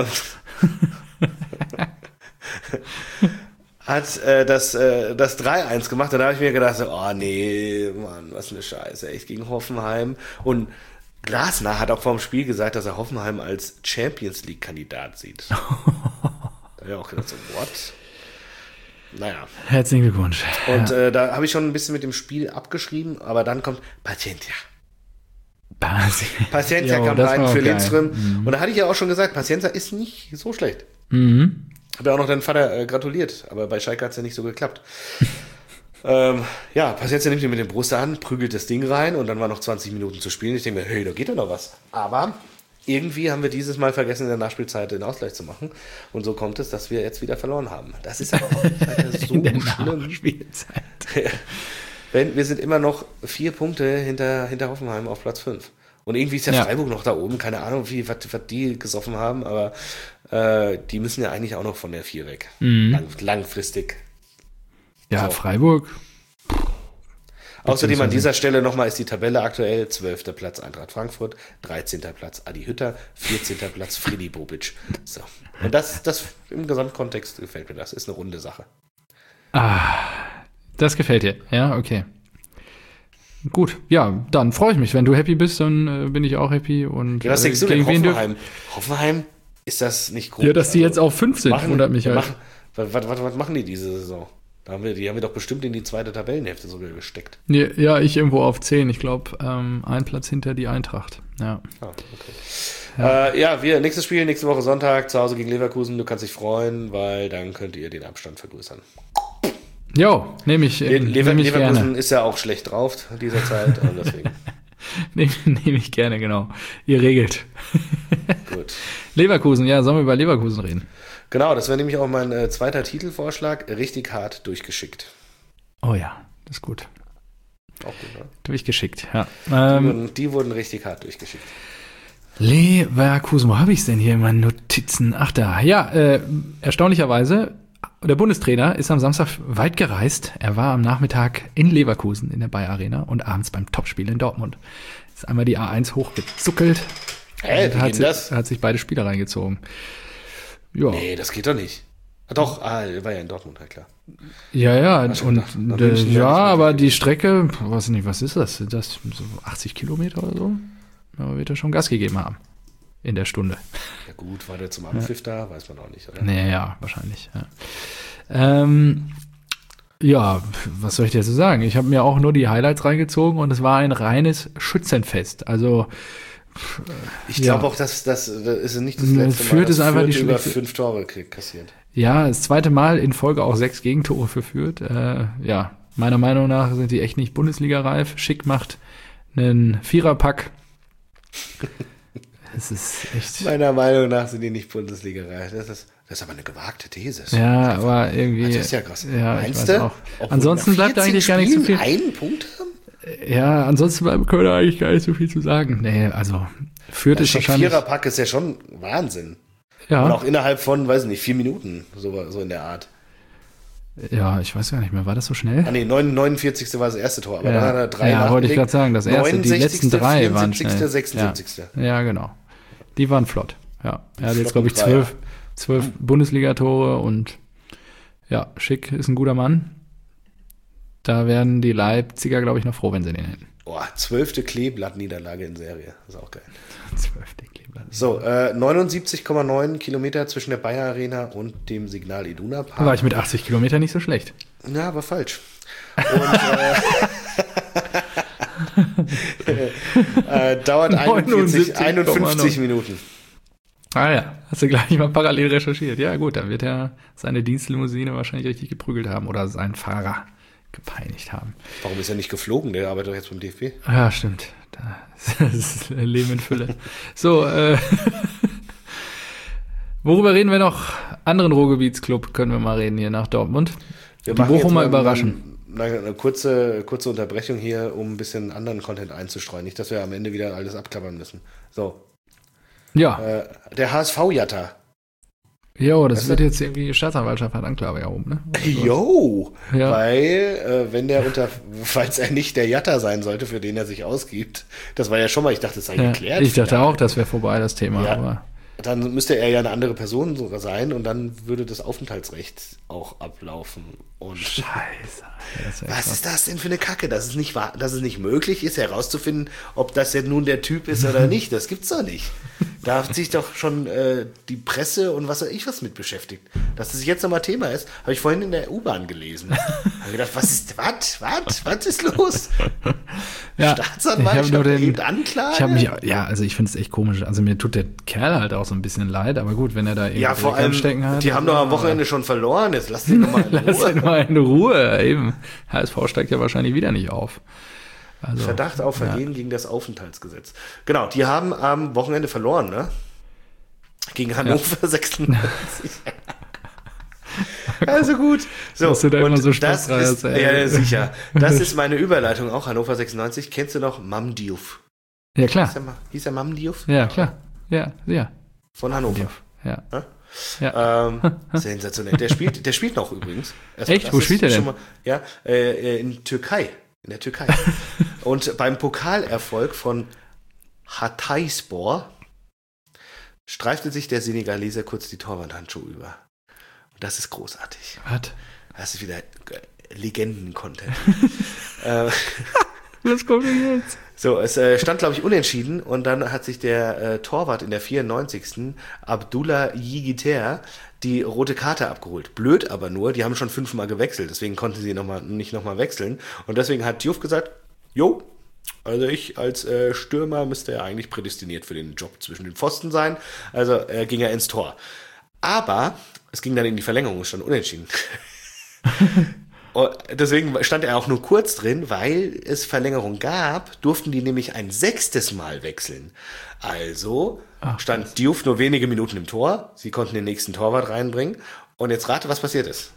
hat äh, das, äh, das drei eins gemacht. Und da habe ich mir gedacht, so, oh nee, Mann, was eine Scheiße, echt gegen Hoffenheim. Und Glasner hat auch vor dem Spiel gesagt, dass er Hoffenheim als Champions League-Kandidat sieht. Da habe ich auch gedacht, so, what? Naja. Herzlichen Glückwunsch. Und ja. äh, da habe ich schon ein bisschen mit dem Spiel abgeschrieben, aber dann kommt Paciencia. Paciencia Jo, kam das rein war auch für geil. Lindström. Mhm. Und da hatte ich ja auch schon gesagt, Paciencia ist nicht so schlecht. Mhm. Habe ja auch noch deinen Vater äh, gratuliert, aber bei Schalke hat es ja nicht so geklappt. ähm, ja, Paciencia nimmt ihn mit dem Brust an, prügelt das Ding rein und dann war noch zwanzig Minuten zu spielen. Ich denke mir, hey, da geht doch noch was. Aber irgendwie haben wir dieses Mal vergessen, in der Nachspielzeit den Ausgleich zu machen. Und so kommt es, dass wir jetzt wieder verloren haben. Das ist aber auch nicht weiter so In der schlimm. Nachspielzeit. Wenn, wir sind immer noch vier Punkte hinter, hinter Hoffenheim auf Platz fünf. Und irgendwie ist ja, Ja. Freiburg noch da oben. Keine Ahnung, wie, was, was die gesoffen haben, aber äh, die müssen ja eigentlich auch noch von der vier weg. Mhm. Lang, langfristig. Ja, So. Freiburg. Außerdem an dieser Stelle nochmal ist die Tabelle aktuell: zwölfter Platz Eintracht Frankfurt, dreizehnter Platz Adi Hütter, vierzehnter Platz Freddy Bobic. So. Und das, das im Gesamtkontext gefällt mir das. Ist eine runde Sache. Ah, das gefällt dir. Ja, okay. Gut, ja, dann freue ich mich. Wenn du happy bist, dann äh, bin ich auch happy. Und, Ja, was denkst du äh, denn, gegen wen dürf- Hoffenheim? Hoffenheim, ist das nicht groß? Ja, dass die jetzt auf fünf sind, machen, wundert mich halt. machen, was, was, was, was machen die diese Saison? Da haben wir, die haben wir doch bestimmt in die zweite Tabellenhälfte sogar gesteckt. Ja, ja, ich irgendwo auf zehn. Ich glaube, ähm, ein Platz hinter die Eintracht. Ja. Ah, okay. Ja. Äh, ja, wir, nächstes Spiel, nächste Woche Sonntag, zu Hause gegen Leverkusen. Du kannst dich freuen, weil dann könnt ihr den Abstand vergrößern. Jo, nehme ich, äh, Le Lever nehm ich Leverkusen gerne. ist ja auch schlecht drauf in dieser Zeit. Und deswegen. Nehme nehm ich gerne, genau. Ihr regelt. Gut. Leverkusen, ja, sollen wir über Leverkusen reden? Genau, das wäre nämlich auch mein äh, zweiter Titelvorschlag. Richtig hart durchgeschickt. Oh ja, das ist gut. Auch gut, ne? Durchgeschickt, ja. Die, Ähm, wurden, die wurden richtig hart durchgeschickt. Leverkusen, wo habe ich es denn hier in meinen Notizen? Ach da, ja, äh, erstaunlicherweise, der Bundestrainer ist am Samstag weit gereist. Er war am Nachmittag in Leverkusen in der Bayer Arena und abends beim Topspiel in Dortmund. Ist einmal die A eins hochgezuckelt. Hä, und wie hat, geht sich, das? hat sich beide Spiele reingezogen. Ja, Nee, das geht doch nicht. Ah, doch, ah, der war ja in Dortmund, halt klar. ja, ja. schon Und gedacht, nach äh, München ja, hätte ich mal aber gedacht. die Strecke, weiß nicht, was ist das? Sind das so achtzig Kilometer oder so? Aber wird er schon Gas gegeben haben. In der Stunde. Ja gut, war der zum Abpfiff da? Weiß man auch nicht, oder? Nee, ja, wahrscheinlich. Ja. Ähm, ja, was soll ich dir so sagen? Ich habe mir auch nur die Highlights reingezogen und es war ein reines Schützenfest. Also Ich glaube Ja. auch, dass das, das ist nicht das Fürth letzte Mal, dass ist einfach Fürth die über schlechte- fünf Tore krieg- kassiert. ja, das zweite Mal in Folge auch sechs Gegentore für Fürth. Äh, ja, meiner Meinung nach sind die echt nicht Bundesliga-reif. Schick macht einen Viererpack. Es ist echt. Meiner Meinung nach sind die nicht Bundesliga-reif. Das ist, das ist aber eine gewagte These. Ja, aber irgendwie. Das ist ja krass. Ja, ich Meinst weiß du? auch. Obwohl Ansonsten nach bleibt vierzehn eigentlich gar nicht so Spielen viel. einen Punkt haben? Ja, ansonsten bleiben- können wir da eigentlich gar nicht so viel zu sagen. Nee, also Fürth Der ist wahrscheinlich. Viererpack ist ja schon Wahnsinn. Und Ja, auch innerhalb von, weiß nicht, vier Minuten, so, so in der Art. ja, ich weiß gar nicht mehr. War das so schnell? Ah nee, neunundvierzigste war das erste Tor, aber Ja. dann hat er drei Ja, wollte ich nachgelegt. gerade sagen, das erste, die letzten drei waren vierundsiebzigste, schnell. sechsundsiebzigste Ja, genau. Die waren flott. Ja, er hat jetzt, Flotten glaube ich, Dreier. zwölf, zwölf Bundesligatore und ja, Schick ist ein guter Mann. Da werden die Leipziger, glaube ich, noch froh, wenn sie den hätten. Boah, zwölfte Kleeblatt-Niederlage in Serie. Das ist auch geil. Zwölfte Kleber. So, äh, neunundsiebzig Komma neun Kilometer zwischen der Bayer Arena und dem Signal Iduna Park. War ich mit achtzig Kilometern nicht so schlecht. Ja, aber falsch. Und äh, äh, dauert einundvierzig, neunundsiebzig Komma neun. einundfünfzig Minuten. Ah ja, hast du gleich mal parallel recherchiert. Ja gut, dann wird er seine Dienstlimousine wahrscheinlich richtig geprügelt haben oder seinen Fahrer gepeinigt haben. Warum ist er nicht geflogen? Der arbeitet doch jetzt beim D F B. Ja, stimmt. Das ist Leben in Fülle. So, äh, worüber reden wir noch? Anderen Ruhrgebietsclub können wir mal reden hier nach Dortmund. Wir Die Bochumer überraschen. Eine, eine kurze, kurze Unterbrechung hier, um ein bisschen anderen Content einzustreuen. Nicht, dass wir am Ende wieder alles abklappern müssen. So. Ja. Äh, der H S V-Jatta. Jo, das weißt wird du? jetzt irgendwie Staatsanwaltschaft hat Anklage erhoben, ne? Jo, Ja. weil äh, wenn der unter, falls er nicht der Jatta sein sollte, für den er sich ausgibt, das war ja schon mal, ich dachte, das sei Ja, geklärt. ich dachte Ja. auch, das wäre vorbei, das Thema. Ja. Aber Dann müsste er ja eine andere Person sogar sein und dann würde das Aufenthaltsrecht auch ablaufen. Und Scheiße. Das ist ja was krass. ist das denn für eine Kacke, dass es nicht wahr, dass es nicht möglich ist, herauszufinden, ob das jetzt nun der Typ ist oder nicht. Das gibt's doch nicht. Da hat sich doch schon äh, die Presse und was weiß ich was mit beschäftigt. Dass das jetzt nochmal Thema ist, habe ich vorhin in der U-Bahn gelesen. Habe gedacht, was ist, was, was, was ist los? Ja, Staatsanwaltschaft ich hab nur den- erhebt Anklage? Ich habe mich, ja, also ich finde es echt komisch. Also mir tut der Kerl halt auch so ein bisschen leid, aber gut, wenn er da irgendwie ja, vor allem, stecken hat. die haben doch am Wochenende schon verloren. Jetzt lass den doch mal in Lass ihn Ruhe. mal in Ruhe. Eben. H S V steigt ja wahrscheinlich wieder nicht auf. Also, Verdacht auf Vergehen gegen das Aufenthaltsgesetz. Genau, die haben am Wochenende verloren, ne? Gegen Hannover sechsundneunzig. Also gut. So, Dass du da immer so das spaßfrei ist, erzählst. ja, sicher. Das ist meine Überleitung auch, Hannover sechsundneunzig. Kennst du noch Mam Diouf? Ja, Hieß klar. er, Ma- hieß er Mam Diouf? Ja, klar. Ja, ja. Von Hannover. Ja. Ja? Ja. Ähm, sensationell. Der spielt, der spielt noch übrigens. Also Echt? das Wo ist spielt er schon denn? Mal, ja, äh, in Türkei. In der Türkei. Und beim Pokalerfolg von Hatayspor streifte sich der Senegaleser kurz die Torwandhandschuhe über. Und das ist großartig. Was? Das ist wieder äh, Legenden-Content. äh, Was kommt denn jetzt? So, es äh, stand, glaube ich, unentschieden und dann hat sich der äh, Torwart in der vierundneunzigsten Abdullah Yigiter die rote Karte abgeholt. Blöd aber nur, die haben schon fünfmal gewechselt, deswegen konnten sie noch mal, nicht nochmal wechseln. Und deswegen hat Diouf gesagt, jo, also ich als äh, Stürmer müsste ja eigentlich prädestiniert für den Job zwischen den Pfosten sein. Also äh, ging er ins Tor. Aber es ging dann in die Verlängerung, es stand unentschieden. Und deswegen stand er auch nur kurz drin, weil es Verlängerung gab, durften die nämlich ein sechstes Mal wechseln. Also Ach, stand Diouf nur wenige Minuten im Tor, sie konnten den nächsten Torwart reinbringen und jetzt rate, was passiert ist.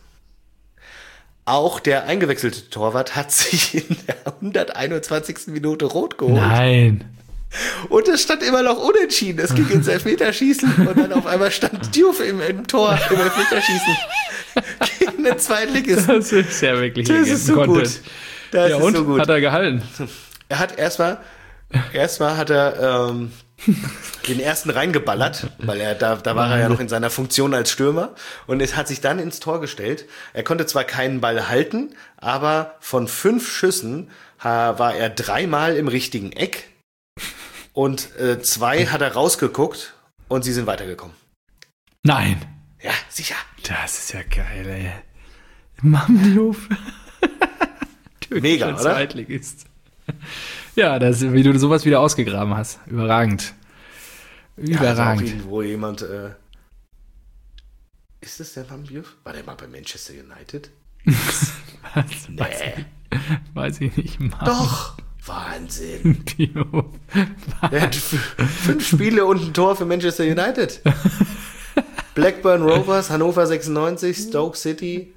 Auch der eingewechselte Torwart hat sich in der hunderteinundzwanzigsten Minute rot geholt. Nein. Und es stand immer noch unentschieden. Es ging ins Elfmeterschießen und dann auf einmal stand Diouf im, im Tor im Elfmeterschießen gegen den Zweitligisten. Das ist ja wirklich Das ist so Legenden-Content. gut. Das Ja, ist und? so gut. Hat er gehalten? Er hat erstmal, erstmal hat er ähm, den ersten reingeballert, weil er da, da war er ja noch in seiner Funktion als Stürmer und es hat sich dann ins Tor gestellt. Er konnte zwar keinen Ball halten, aber von fünf Schüssen ha, war er dreimal im richtigen Eck und äh, zwei hat er rausgeguckt und sie sind weitergekommen. Nein. Ja, sicher. Das ist ja geil, ey. Mamdiof. Mega, oder? Zweitligist. Ja, das, wie du sowas wieder ausgegraben hast. Überragend. Ja, also auch Überragend. irgendwo jemand. Äh, ist das der Van Diouf? War der mal bei Manchester United? Was? Nee. Weiß, ich, weiß ich nicht mal. Doch. Wahnsinn. Diouf. Er hat f- fünf Spiele und ein Tor für Manchester United. Blackburn Rovers, Hannover sechsundneunzig, Stoke City.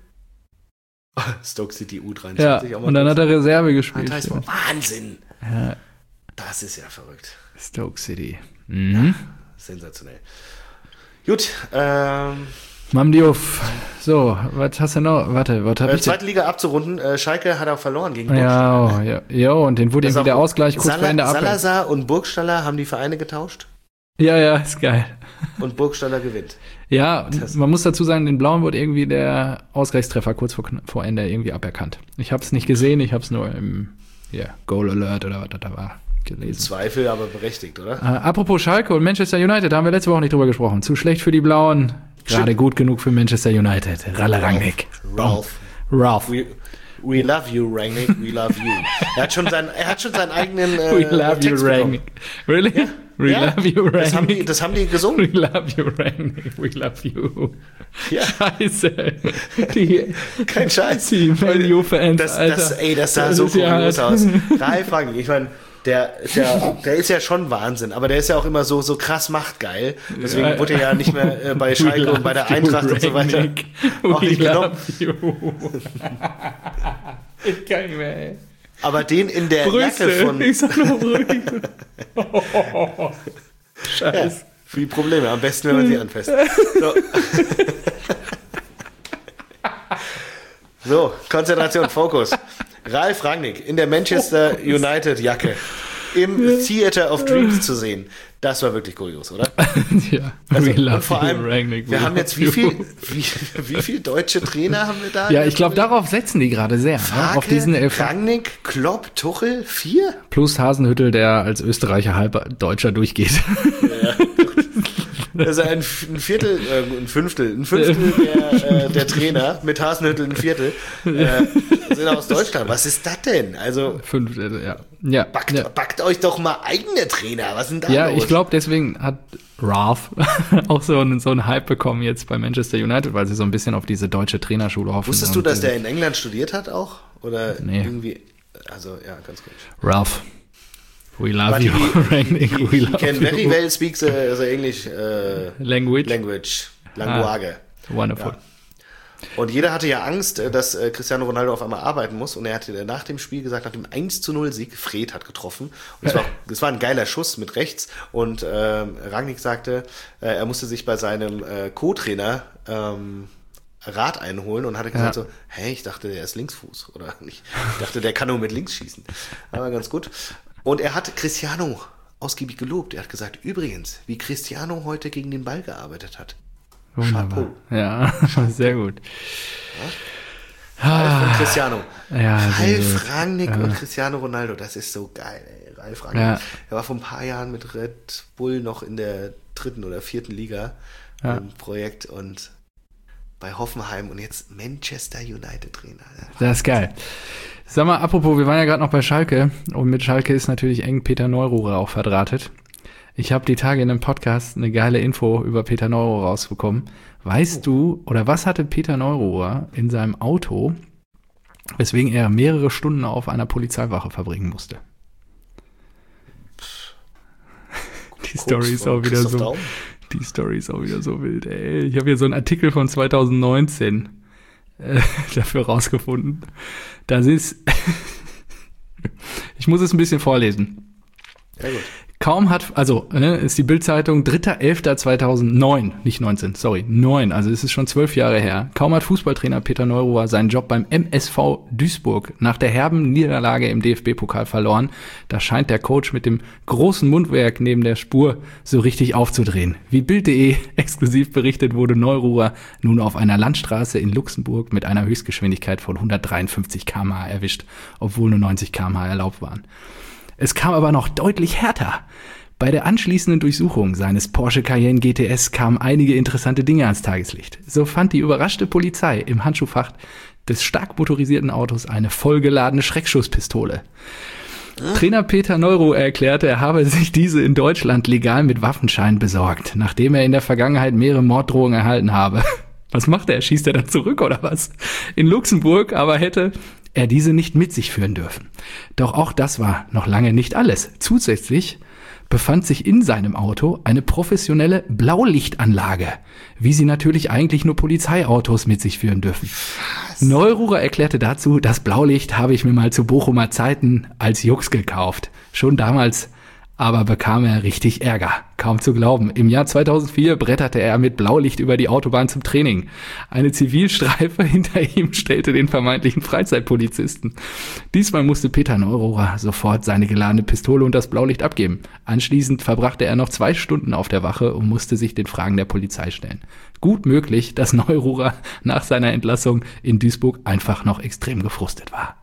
Stoke City U Ja, dreiundzwanzig. auch mal und dann kurz. hat er Reserve gespielt. Hat heißt, Wahnsinn. Ja, Das ist ja verrückt. Stoke City. Mhm. Sensationell. Gut, ähm, Mamdiof. So, was hast du noch? Warte, was hab äh, ich denn? zweite Liga abzurunden. Äh, Schalke hat auch verloren gegen Ja, oh, ja, ja, und den wurde Das ist irgendwie der auch- Ausgleich kurz vor Sala- Ende ab. Salazar und Burgstaller haben die Vereine getauscht Ja, ja, ist geil. und Burgstaller gewinnt. Ja, Das- man muss dazu sagen, den Blauen wurde irgendwie der Ausgleichstreffer kurz vor, vor Ende irgendwie aberkannt. Ich habe es nicht gesehen, ich habe es nur im ja, Goal Alert oder was das da war gelesen. Zweifel, aber berechtigt, oder? Äh, apropos Schalke und Manchester United, da haben wir letzte Woche nicht drüber gesprochen. Zu schlecht für die Blauen, gerade gut genug für Manchester United. Ralle Rangnick. Ralph. Ralph. We, We love you, Rangnick, we love you. Er hat schon seinen, er hat schon seinen eigenen äh, We love you, Text Rangnick. Really? Ja. We Ja. love you, Rangnick. Das haben die, das haben die gesungen. We love you, Rangnick. We love you. Ja. Scheiße. Die, Kein Scheiß. Die Man U-Fans, das, Alter. das, ey, das sah Das so ist ja kurios hart. aus. Ralf Rangnick, ich meine, der, der, der ist ja schon Wahnsinn, aber der ist ja auch immer so, so krass machtgeil. Deswegen Ja. wurde er ja nicht mehr äh, bei Schalke und bei der Eintracht und so weiter Rangnick. auch We nicht genommen. love you. Ich kann nicht mehr, ey. Aber den in der Brüste. Jacke von... Ich sag nur Brüste. Oh, Ja, Scheiße. viel Probleme, am besten, wenn man sie anfasst. So, so Konzentration, Fokus. Ralf Rangnick in der Manchester United Jacke im Theater of Dreams zu sehen. Das war wirklich kurios, oder? Ja, Also, we love und vor allem, you, Rangnick. wir We haben love jetzt wie you. viel, wie, wie viel deutsche Trainer haben wir da? Ja, ich glaube, darauf setzen die gerade sehr. Ne? Auf Farke, diesen elf. Rangnick, Klopp, Tuchel, vier? Plus Hasenhüttl, der als Österreicher halb Deutscher durchgeht. Also ein, ein Viertel, äh, ein Fünftel, ein Fünftel der, äh, der Trainer mit Hasenhüttl ein Viertel äh, sind aus Deutschland. Was ist das denn? Also Fünf, äh, ja. Ja, backt, ja. backt euch doch mal eigene Trainer. Was sind da Ja, los? ich glaube, deswegen hat Ralph auch so einen, so einen Hype bekommen jetzt bei Manchester United, weil sie so ein bisschen auf diese deutsche Trainerschule hoffen. Wusstest du, Und dass diese- der in England studiert hat auch? Oder Nee. irgendwie, also ja, ganz gut. Ralph, we love But you, he, Rangnick, he, we he love can you. very well speak the, the English uh, Language. language, language. Wonderful. Ja. Und jeder hatte ja Angst, äh, dass äh, Cristiano Ronaldo auf einmal arbeiten muss. Und er hatte äh, nach dem Spiel gesagt, nach dem eins zu null Sieg, Fred hat getroffen. Und es war, es war ein geiler Schuss mit rechts. Und ähm, Rangnick sagte, äh, er musste sich bei seinem äh, Co-Trainer ähm, Rat einholen und hatte gesagt Ja. so, hey, ich dachte, der ist Linksfuß. Oder nicht. Ich dachte, der kann nur mit links schießen. Aber ganz gut. Und er hat Cristiano ausgiebig gelobt. Er hat gesagt, übrigens, wie Cristiano heute gegen den Ball gearbeitet hat. Wunderbar. Ja, sehr gut. Ralf und Cristiano. Ja, sehr Ralf gut. Rangnick Ja. und Cristiano Ronaldo, das ist so geil, ey. Ralf Rangnick. Ja. Er war vor ein paar Jahren mit Red Bull noch in der dritten oder vierten Liga Ja. im Projekt und bei Hoffenheim und jetzt Manchester United Trainer. Das ist geil. Sag mal, apropos, wir waren ja gerade noch bei Schalke und mit Schalke ist natürlich eng Peter Neururer auch verdrahtet. Ich habe die Tage in einem Podcast eine geile Info über Peter Neururer rausbekommen. Weißt oh. du, oder was hatte Peter Neururer in seinem Auto, weswegen er mehrere Stunden auf einer Polizeiwache verbringen musste? Die Story ist auch wieder so. Daum. Die Story ist auch wieder so wild, ey. Ich habe hier so einen Artikel von zwanzig neunzehn äh, dafür rausgefunden. Das ist, ich muss es ein bisschen vorlesen. Ja, gut. Kaum hat, also ne, ist die Bild-Zeitung dritter elfter zweitausendneun, nicht neunzehn, sorry, neun, also es ist schon zwölf Jahre her. Kaum hat Fußballtrainer Peter Neururer seinen Job beim M S V Duisburg nach der herben Niederlage im D F B-Pokal verloren, da scheint der Coach mit dem großen Mundwerk neben der Spur so richtig aufzudrehen. Wie Bild punkt de exklusiv berichtet, wurde Neururer nun auf einer Landstraße in Luxemburg mit einer Höchstgeschwindigkeit von hundertdreiundfünfzig Kilometer pro Stunde erwischt, obwohl nur neunzig Kilometer pro Stunde erlaubt waren. Es kam aber noch deutlich härter. Bei der anschließenden Durchsuchung seines Porsche Cayenne G T S kamen einige interessante Dinge ans Tageslicht. So fand die überraschte Polizei im Handschuhfach des stark motorisierten Autos eine vollgeladene Schreckschusspistole. Hm? Trainer Peter Neururer erklärte, er habe sich diese in Deutschland legal mit Waffenschein besorgt, nachdem er in der Vergangenheit mehrere Morddrohungen erhalten habe. Was macht er? Schießt er dann zurück oder was? In Luxemburg aber hätte er diese nicht mit sich führen dürfen. Doch auch das war noch lange nicht alles. Zusätzlich befand sich in seinem Auto eine professionelle Blaulichtanlage, wie sie natürlich eigentlich nur Polizeiautos mit sich führen dürfen. Was? Neururer erklärte dazu, das Blaulicht habe ich mir mal zu Bochumer Zeiten als Jux gekauft. Schon damals aber bekam er richtig Ärger. Kaum zu glauben. Im Jahr zweitausendvier bretterte er mit Blaulicht über die Autobahn zum Training. Eine Zivilstreife hinter ihm stellte den vermeintlichen Freizeitpolizisten. Diesmal musste Peter Neururer sofort seine geladene Pistole und das Blaulicht abgeben. Anschließend verbrachte er noch zwei Stunden auf der Wache und musste sich den Fragen der Polizei stellen. Gut möglich, dass Neururer nach seiner Entlassung in Duisburg einfach noch extrem gefrustet war.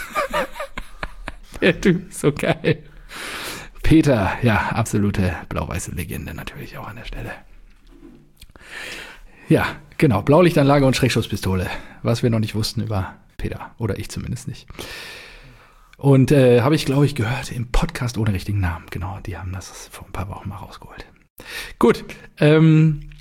Der Typ ist so geil. Peter, ja, absolute blau-weiße Legende natürlich auch an der Stelle. Ja, genau, Blaulichtanlage und Schreckschusspistole. Was wir noch nicht wussten über Peter. Oder ich zumindest nicht. Und äh, habe ich, glaube ich, gehört im Podcast ohne richtigen Namen. Genau, die haben das vor ein paar Wochen mal rausgeholt. Gut. Ähm,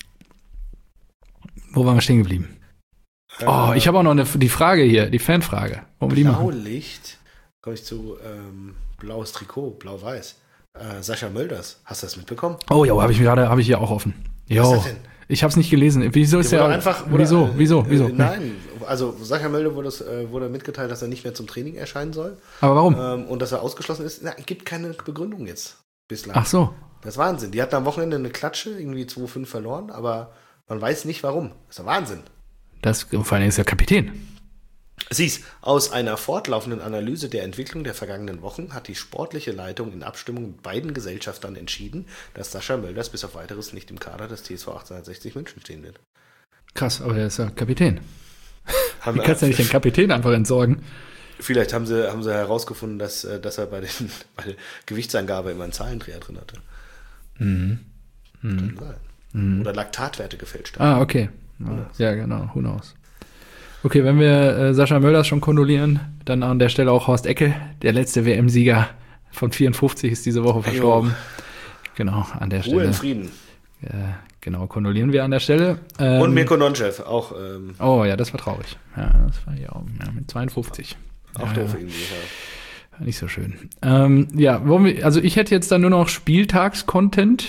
wo waren wir stehen geblieben? Oh, ich habe auch noch eine, die Frage hier, die Fanfrage. Wollen wir die machen? Blaulicht, komme ich zu ähm, blaues Trikot, blau-weiß. Äh, Sascha Mölders, hast du das mitbekommen? Oh ja, habe ich gerade, habe ich hier auch offen. Jo, Was ist das denn? Ich habe es nicht gelesen. Wieso ist der der? Einfach, wieso? Oder, wieso? Wieso? Äh, nein, also Sascha Mölder wurde, es, äh, wurde mitgeteilt, dass er nicht mehr zum Training erscheinen soll. Aber warum? Ähm, und dass er ausgeschlossen ist. Na, gibt keine Begründung jetzt bislang. Ach so. Das ist Wahnsinn. Die hatten am Wochenende eine Klatsche, irgendwie zwei fünf verloren, aber man weiß nicht warum. Das ist der Wahnsinn. Das, vor allem ist er Kapitän. Siehst, aus einer fortlaufenden Analyse der Entwicklung der vergangenen Wochen hat die sportliche Leitung in Abstimmung mit beiden Gesellschaftern entschieden, dass Sascha Mölders bis auf Weiteres nicht im Kader des T S V achtzehnhundertsechzig München stehen wird. Krass, aber er ist ja Kapitän. Haben, Wie kannst du ja nicht den Kapitän einfach entsorgen? Vielleicht haben sie, haben sie herausgefunden, dass, dass er bei, den, bei der Gewichtsangabe immer einen Zahlendreher drin hatte. Mhm. Kann sein. Mhm. Oder Laktatwerte gefälscht haben. Ah, okay. Ja, ja, genau. Who knows? Okay, wenn wir äh, Sascha Mölders schon kondolieren, dann an der Stelle auch Horst Eckel, der letzte W M-Sieger von vierundfünfzig, ist diese Woche verstorben. Jo. Genau, an der Stelle. Ruhe in Frieden. Äh, genau, kondolieren wir an der Stelle. Ähm, Und Mirko Nonchev, auch. Ähm, oh ja, das war traurig. Ja, das war ja auch ja, mit zweiundfünfzig. Auch ja, doof ja. irgendwie, ja. Nicht so schön. Ähm, ja, wollen wir, also ich hätte jetzt dann nur noch Spieltags-Content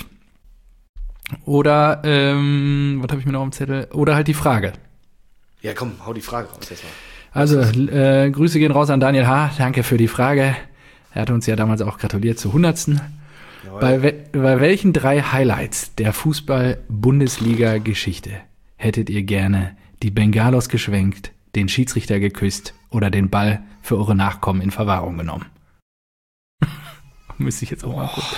oder, ähm, was habe ich mir noch am Zettel? Oder halt die Frage. Ja, komm, hau die Frage raus jetzt mal. Also, äh, Grüße gehen raus an Daniel H. Danke für die Frage. Er hat uns ja damals auch gratuliert zur hundertsten. Bei, we- bei welchen drei Highlights der Fußball-Bundesliga-Geschichte hättet ihr gerne die Bengalos geschwenkt, den Schiedsrichter geküsst oder den Ball für eure Nachkommen in Verwahrung genommen? Müsste ich jetzt auch mal gucken.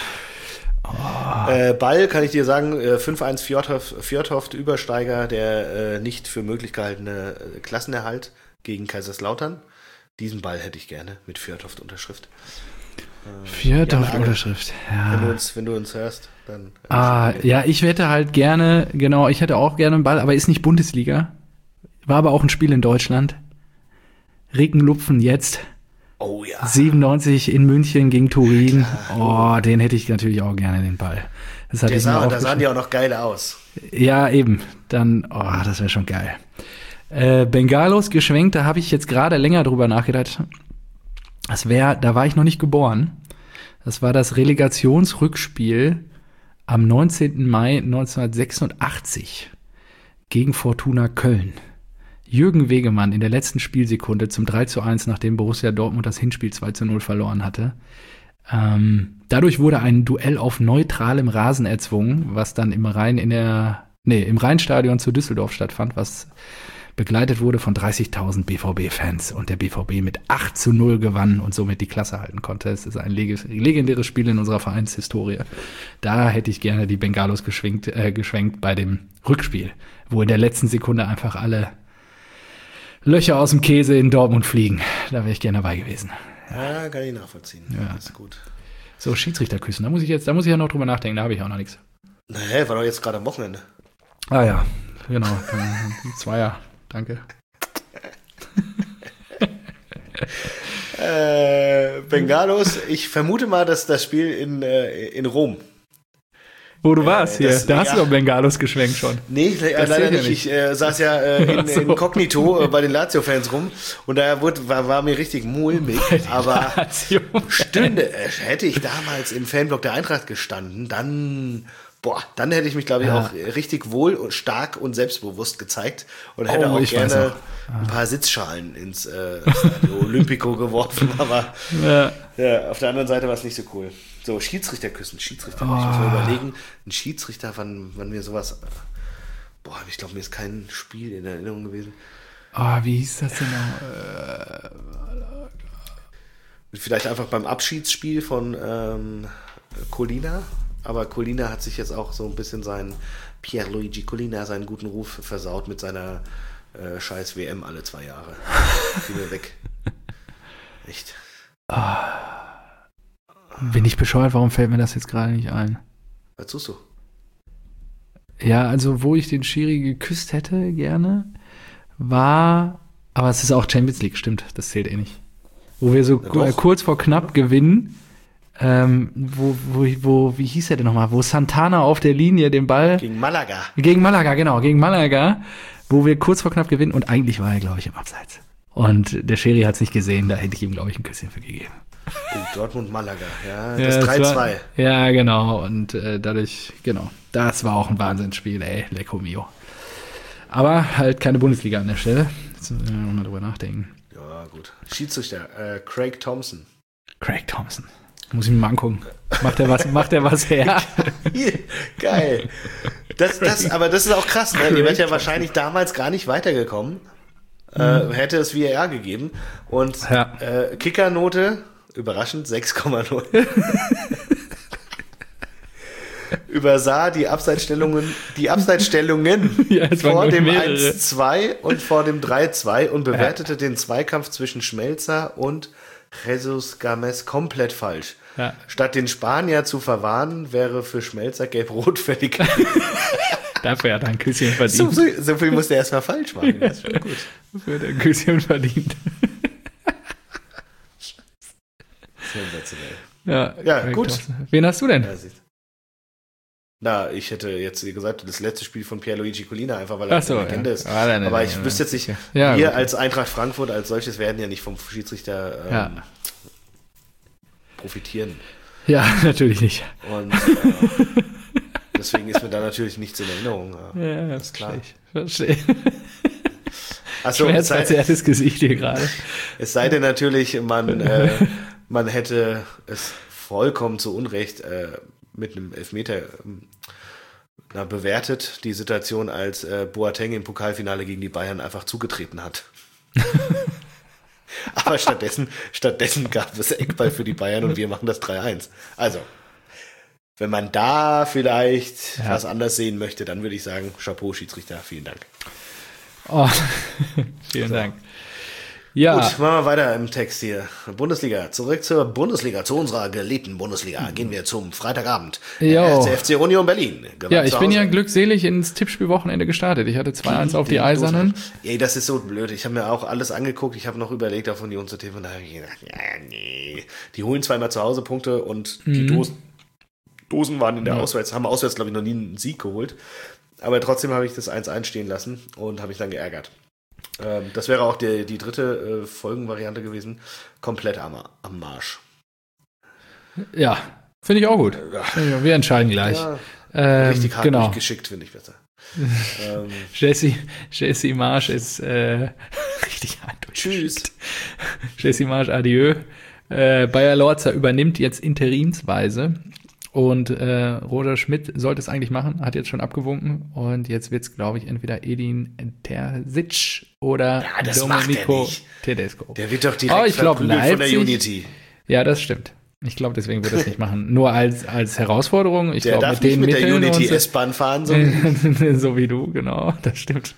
Oh. Äh, Ball kann ich dir sagen, äh, fünf eins Fjordhoft, Fjordhoft Übersteiger, der äh, nicht für möglich gehaltene äh, Klassenerhalt gegen Kaiserslautern. Diesen Ball hätte ich gerne mit Fjordhoft Unterschrift. Äh, Fjordhoft Unterschrift, ja. Wenn du uns, wenn du uns hörst, dann. Ah, ja, ich hätte halt gerne, genau, ich hätte auch gerne einen Ball, aber ist nicht Bundesliga. War aber auch ein Spiel in Deutschland. Regenlupfen jetzt. Oh ja. siebenundneunzig in München gegen Turin. Ja, oh, den hätte ich natürlich auch gerne, den Ball. Das hatte Der ich sah, da sahen die auch noch geil aus. Ja, eben. Dann, oh, das wäre schon geil. Äh, Bengalos geschwenkt, da habe ich jetzt gerade länger drüber nachgedacht. Das wäre, da war ich noch nicht geboren. Das war das Relegationsrückspiel am neunzehnten Mai neunzehnhundertsechsundachtzig gegen Fortuna Köln. Jürgen Wegemann in der letzten Spielsekunde zum drei zu eins, nachdem Borussia Dortmund das Hinspiel zwei zu null verloren hatte. Ähm, dadurch wurde ein Duell auf neutralem Rasen erzwungen, was dann im Rhein in der, nee, im Rheinstadion zu Düsseldorf stattfand, was begleitet wurde von dreißigtausend B V B-Fans und der B V B mit acht zu null gewann und somit die Klasse halten konnte. Es ist ein leg- legendäres Spiel in unserer Vereinshistorie. Da hätte ich gerne die Bengalos geschwenkt, äh, geschwenkt bei dem Rückspiel, wo in der letzten Sekunde einfach alle Löcher aus dem Käse in Dortmund fliegen. Da wäre ich gerne dabei gewesen. Ja, kann ich nachvollziehen. Ja. Das ist gut. So, Schiedsrichter küssen. Da muss ich jetzt, da muss ich ja noch drüber nachdenken. Da habe ich auch noch nichts. Hä, war doch jetzt gerade am Wochenende. Ah ja, genau. Zweier. Danke. äh, Bengalos, ich vermute mal, dass das Spiel in, äh, in Rom. Wo du warst äh, hier, das, da ja. hast du doch Bengalos geschwenkt schon. Nee, äh, leider nicht. nicht. Ich äh, saß ja äh, in, so. inkognito äh, bei den Lazio-Fans rum und da wurde, war, war mir richtig mulmig. Aber stünde, äh, hätte ich damals im Fanblock der Eintracht gestanden, dann... Boah, dann hätte ich mich, glaube ich, ja. auch richtig wohl und stark und selbstbewusst gezeigt und hätte oh, auch gerne auch. ein paar Sitzschalen ins äh, Olympico geworfen, aber ja. Ja, auf der anderen Seite war es nicht so cool. So, Schiedsrichter küssen, Schiedsrichter. Oh. Ich muss mal überlegen, ein Schiedsrichter, wann, wann mir sowas... Boah, ich glaube, mir ist kein Spiel in Erinnerung gewesen. Oh, wie hieß das denn noch? Vielleicht einfach beim Abschiedsspiel von ähm, Colina. Aber Colina hat sich jetzt auch so ein bisschen seinen, Pierluigi Colina, seinen guten Ruf versaut mit seiner äh, scheiß W M alle zwei Jahre. Fiel mir weg. Echt. Oh. Bin ich bescheuert, warum fällt mir das jetzt gerade nicht ein? Was tust du? Ja, also wo ich den Schiri geküsst hätte, gerne, war Aber es ist auch Champions League, stimmt, das zählt eh nicht. Wo wir so Ja, äh, kurz vor knapp gewinnen, ähm, wo, wo, wo, wie hieß er denn nochmal, wo Santana auf der Linie den Ball... Gegen Malaga. Gegen Malaga, genau, gegen Malaga, wo wir kurz vor knapp gewinnen und eigentlich war er, glaube ich, im Abseits. Und der Schiri hat es nicht gesehen, da hätte ich ihm, glaube ich, ein Küsschen für gegeben. Oh, Dortmund-Malaga, ja, Ja, das das drei zwei. war- Ja, genau, und äh, dadurch, genau, das war auch ein Wahnsinnsspiel, ey, Lecco Mio. Aber halt keine Bundesliga an der Stelle, jetzt müssen wir mal drüber nachdenken. Ja, gut. Schiedsrichter, äh, Craig Thompson. Craig Thompson. Muss ich mir mal angucken. Macht er was, macht er was her? Geil. Das, das, aber das ist auch krass, ne? Ihr wärt ja wahrscheinlich damals gar nicht weitergekommen. Äh, hätte es V A R gegeben. Und Ja. äh, Kickernote, überraschend, sechs Komma null. Übersah die Abseitsstellungen, die Abseitsstellungen Ja, es waren, vor glaub ich, dem mehrere. eins zwei und vor dem drei zwei und bewertete den Zweikampf zwischen Schmelzer und Jesus Games komplett falsch. Ja. Statt den Spanier zu verwarnen, wäre für Schmelzer gelb-rot fällig. Dafür hat er ein Küsschen so, verdient. so, so viel muss der erstmal falsch machen. Das ist schon gut. Dafür hat er ein Küsschen verdient. Sensationell. Ja, Ja, Craig gut. Thompson. Wen hast du denn? Ja, siehst- Na, ich hätte jetzt gesagt, das letzte Spiel von Pierluigi Collina, einfach weil er Ach so, eine Legende ja. ist. Ah, nein, nein, Aber nein, ich nein, wüsste jetzt nicht, Ja, wir gut. als Eintracht Frankfurt als solches werden ja nicht vom Schiedsrichter ähm, Ja. profitieren. Ja, natürlich nicht. Und äh, deswegen ist mir da natürlich nichts in Erinnerung. Ja. Ja, das ist klar. Verstehe. Achso, es sei, Schmerzverzerrtes Gesicht hier gerade. es sei denn natürlich, man, äh, man hätte es vollkommen zu Unrecht äh, mit einem Elfmeter ähm, na, bewertet, die Situation, als äh, Boateng im Pokalfinale gegen die Bayern einfach zugetreten hat. Aber stattdessen, stattdessen gab es Eckball für die Bayern und wir machen das drei eins. Also, wenn man da vielleicht Ja. was anders sehen möchte, dann würde ich sagen, Chapeau, Schiedsrichter, vielen Dank. Oh, vielen Dank. Ja, Gut, machen wir weiter im Text hier. Bundesliga, zurück zur Bundesliga, zu unserer geliebten Bundesliga. Gehen wir zum Freitagabend. Jo. Der F C Union Berlin. gewann ja, ich zu bin Hause. ja glückselig ins Tippspielwochenende gestartet. Ich hatte zwei eins auf die Eisernen. Ey, das ist so blöd. Ich habe mir auch alles angeguckt. Ich habe noch überlegt, auf Union zu tippen. Und da habe ich gedacht, ja, nee. Die holen zweimal zu Hause Punkte und die Dosen, Dosen waren in der Ja. Auswärts, haben auswärts, glaube ich, noch nie einen Sieg geholt. Aber trotzdem habe ich das eins eins stehen lassen und habe mich dann geärgert. Ähm, das wäre auch die, die dritte äh, Folgenvariante gewesen. Komplett am, am Marsch. Ja, finde ich auch gut. Ja. Wir entscheiden gleich. Ja, ähm, richtig hart genau. durchgeschickt, finde ich besser. ähm, Jesse, Jesse Marsch ist äh, richtig hart tschüss. Jesse Marsch, adieu. Äh, Bayer Lorzer übernimmt jetzt interimsweise und äh, Roger Schmidt sollte es eigentlich machen, hat jetzt schon abgewunken und jetzt wird es, glaube ich, entweder Edin Terzic oder Ja, das macht er Domenico nicht. Tedesco. Der wird doch direkt Oh, ich glaub, verprügelt von der Leipzig- Unity. Ja, das stimmt. Ich glaube, deswegen wird er es nicht machen. Nur als, als Herausforderung. Ich Der glaube, darf mit nicht den mit der Mitteln Unity und so- S-Bahn fahren, sondern so wie du, genau, das stimmt.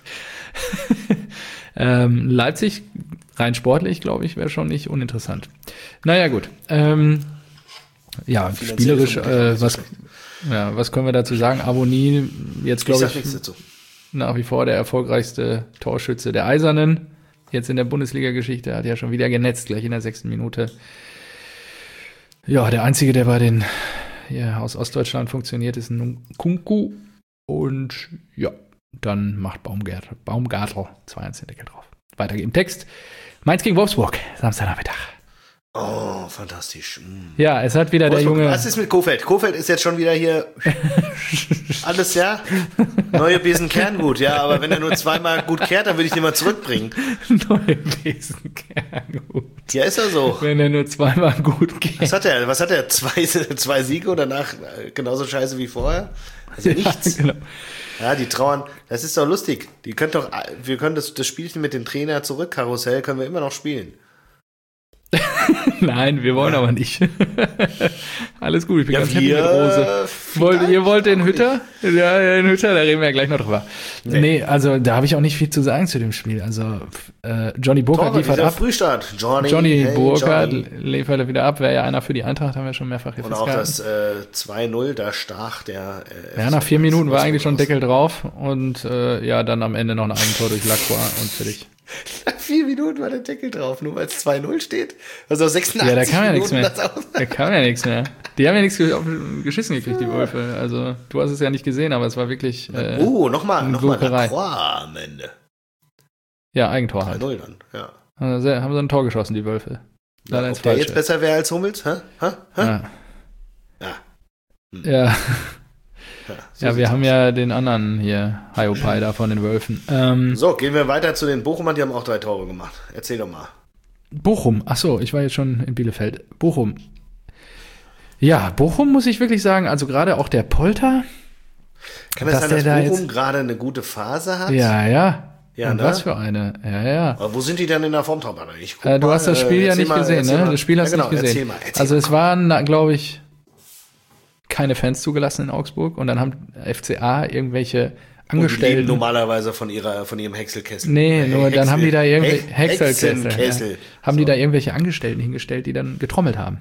ähm, Leipzig, rein sportlich, glaube ich, wäre schon nicht uninteressant. Naja, gut. Ähm, ja, Finanziell spielerisch, vermutlich auch äh, nicht so was, schlecht. ja, was können wir dazu sagen? Abonnie, jetzt ich glaube sag ich, nichts dazu. nach wie vor der erfolgreichste Torschütze der Eisernen. Jetzt in der Bundesliga-Geschichte, hat ja schon wieder genetzt, gleich in der sechsten Minute. Ja, der Einzige, der bei den ja, aus Ostdeutschland funktioniert, ist ein Kunku. Und ja, dann macht Baumgartl, Baumgartl zwei eins den Deckel drauf. Weiter im Text. Mainz gegen Wolfsburg, Samstagnachmittag. Oh, fantastisch. Mm. Ja, es hat wieder der Wolfsburg, Junge. was ist mit Kofeld? Kofeld ist jetzt schon wieder hier. Alles, ja? Neue Besen kehren gut, ja, aber wenn er nur zweimal gut kehrt, dann würde ich den mal zurückbringen. Neue Besenkern gut. Ja, ist er so. Wenn er nur zweimal gut geht. Was hat er? Was hat er? Zwei, zwei Siege und danach äh, genauso scheiße wie vorher? Also nichts. Ja, genau. Ja, die trauern. Das ist doch lustig. Die können doch, wir können das, das Spielchen mit dem Trainer zurück, Karussell, können wir immer noch spielen. Nein, wir wollen aber nicht. Alles gut, ich bin Ja, ganz happy wir mit Rose. Wollt, ihr wollt den Hütter? Ja, den Hütter, da reden wir ja gleich noch drüber. Nee, Nee. also da habe ich auch nicht viel zu sagen zu dem Spiel. Also äh, Johnny Burkhardt Torwart, liefert dieser ab. Frühstart. Johnny, Johnny hey, Burkhardt Johnny. liefert wieder ab. Wäre ja einer für die Eintracht, haben wir schon mehrfach hier Und auch festgehalten. das äh, zwei null, da stach der äh, Ja, nach vier Minuten war eigentlich schon Deckel. Deckel drauf. Und äh, ja, dann am Ende noch ein Eigentor durch Lacroix und fertig. vier Minuten war der Deckel drauf, nur weil es zwei null steht. Also sechsundachtzig Ja, da kam ja nichts Minuten mehr. Da kam ja nichts mehr. Die haben ja nichts ge- auf- geschissen gekriegt, die Wölfe. Also, du hast es ja nicht gesehen, aber es war wirklich. Äh, oh, nochmal, eine nochmal Gurkerei. Lacroix am Ende. Ja, Eigentor drei halt. null dann, ja. Also, sehr- haben sie ein Tor geschossen, die Wölfe. Leider Ja, ins ob der Falsche. jetzt besser wäre als Hummels? Hä? Hä? Hä? Ja. Ja. Hm. Ja, Ja, so ja wir sieht's haben aus. ja den anderen hier, Haiopai da von den Wölfen. Ähm, So, gehen wir weiter zu den Bochumern, die haben auch drei Tore gemacht. Erzähl doch mal. Bochum, ach so, ich war jetzt schon in Bielefeld. Bochum. Ja, Bochum muss ich wirklich sagen, also gerade auch der Polter. Kann es Dass sein, dass der da Bochum jetzt- gerade eine gute Phase hat? Ja, ja. Ja, Und ne? was für eine. Ja, ja. Aber wo sind die denn in der Formtabelle? Ich guck Äh, du mal, hast das Spiel äh, ja erzähl nicht mal, gesehen, erzähl ne? mal. Das Spiel hast du ja, genau, nicht gesehen. Erzähl mal, erzähl also mal. es waren, glaube ich, keine Fans zugelassen in Augsburg und dann haben F C A irgendwelche Und die leben Angestellten. normalerweise von ihrer, von ihrem Häckselkessel. Nee, Äh, nur dann haben die da irgendwelche Hex- Hexerkessel. Hexenkessel. Ja, haben die So. da irgendwelche Angestellten hingestellt, die dann getrommelt haben.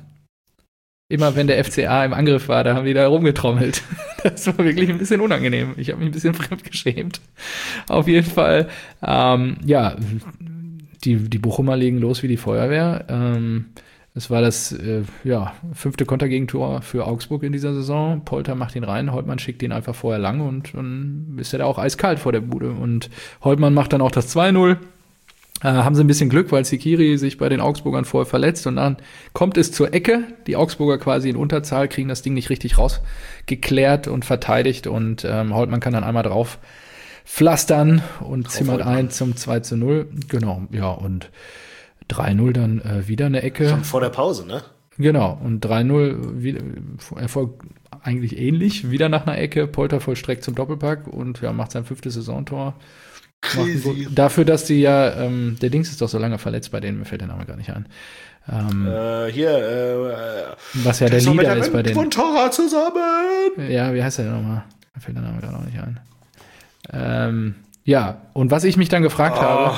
Immer wenn der F C A im Angriff war, da haben die da rumgetrommelt. Das war wirklich ein bisschen unangenehm. Ich habe mich ein bisschen fremdgeschämt. Auf jeden Fall, ähm, ja, die, die Bochumer legen los wie die Feuerwehr. Ähm, es war das äh, ja, fünfte Kontergegentor für Augsburg in dieser Saison. Polter macht ihn rein, Holtmann schickt ihn einfach vorher lang und dann ist er da auch eiskalt vor der Bude. Und Holtmann macht dann auch das zwei null. Äh, haben sie ein bisschen Glück, weil Zikiri sich bei den Augsburgern vorher verletzt und dann kommt es zur Ecke. Die Augsburger quasi in Unterzahl, kriegen das Ding nicht richtig rausgeklärt und verteidigt und ähm, Holtmann kann dann einmal drauf pflastern und zimmert Holtmann. ein zum zwei zu null. Genau, ja, und drei null dann äh, wieder eine Ecke. Schon vor der Pause, ne? Genau, und drei null wieder- Erfolg eigentlich ähnlich, wieder nach einer Ecke, Polter vollstreckt zum Doppelpack und ja, macht sein fünftes Saisontor. Macht einen Crazy. gut- Dafür, dass die ja, ähm, der Dings ist doch so lange verletzt bei denen, mir fällt der Name gar nicht ein. Ähm, Äh, hier, äh, was ja der ist noch mit Leader der ist bei denen. Montora zusammen. Ja, wie heißt der denn nochmal? Mir fällt der Name gerade auch nicht ein. Ähm, ja, und was ich mich dann gefragt Oh. habe,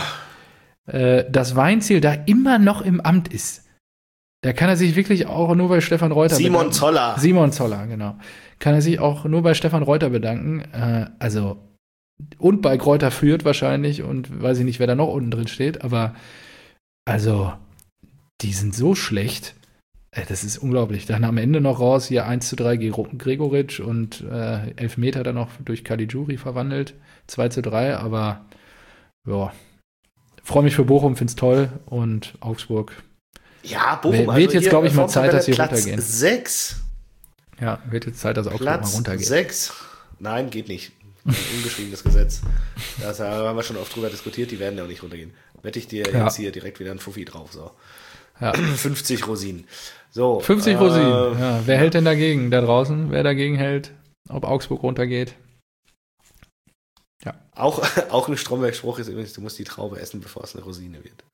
äh, dass Weinziel da immer noch im Amt ist. Da kann er sich wirklich auch nur bei Stefan Reuter Simon bedanken. Zoller. Simon Zoller, genau. Kann er sich auch nur bei Stefan Reuter bedanken. Äh, also, und bei Kräuter führt wahrscheinlich und weiß ich nicht, wer da noch unten drin steht, aber also, die sind so schlecht. Äh, das ist unglaublich. Dann am Ende noch raus, hier eins zu drei Gero- Gregoritsch und äh, Elfmeter dann noch durch Caligiuri verwandelt. zwei zu drei, aber ja. Freue mich für Bochum, find's toll und Augsburg. Ja, Bochum. Wird also jetzt, hier, glaub ich, mal Formtabelle Zeit, dass sie Platz runtergehen. sechs. Ja, wird jetzt Zeit, dass Augsburg Platz mal runtergeht. sechs. Nein, geht nicht. Ein ungeschriebenes Gesetz. Da haben wir schon oft drüber diskutiert, die werden ja auch nicht runtergehen. Wette ich dir Ja. jetzt hier direkt wieder ein Fuffi drauf. So. Ja. fünfzig Rosinen. So, fünfzig äh, Rosinen. Ja, wer hält denn dagegen da draußen? Wer dagegen hält? Ob Augsburg runtergeht? Auch, auch ein Stromberg-Spruch ist übrigens, du musst die Traube essen, bevor es eine Rosine wird.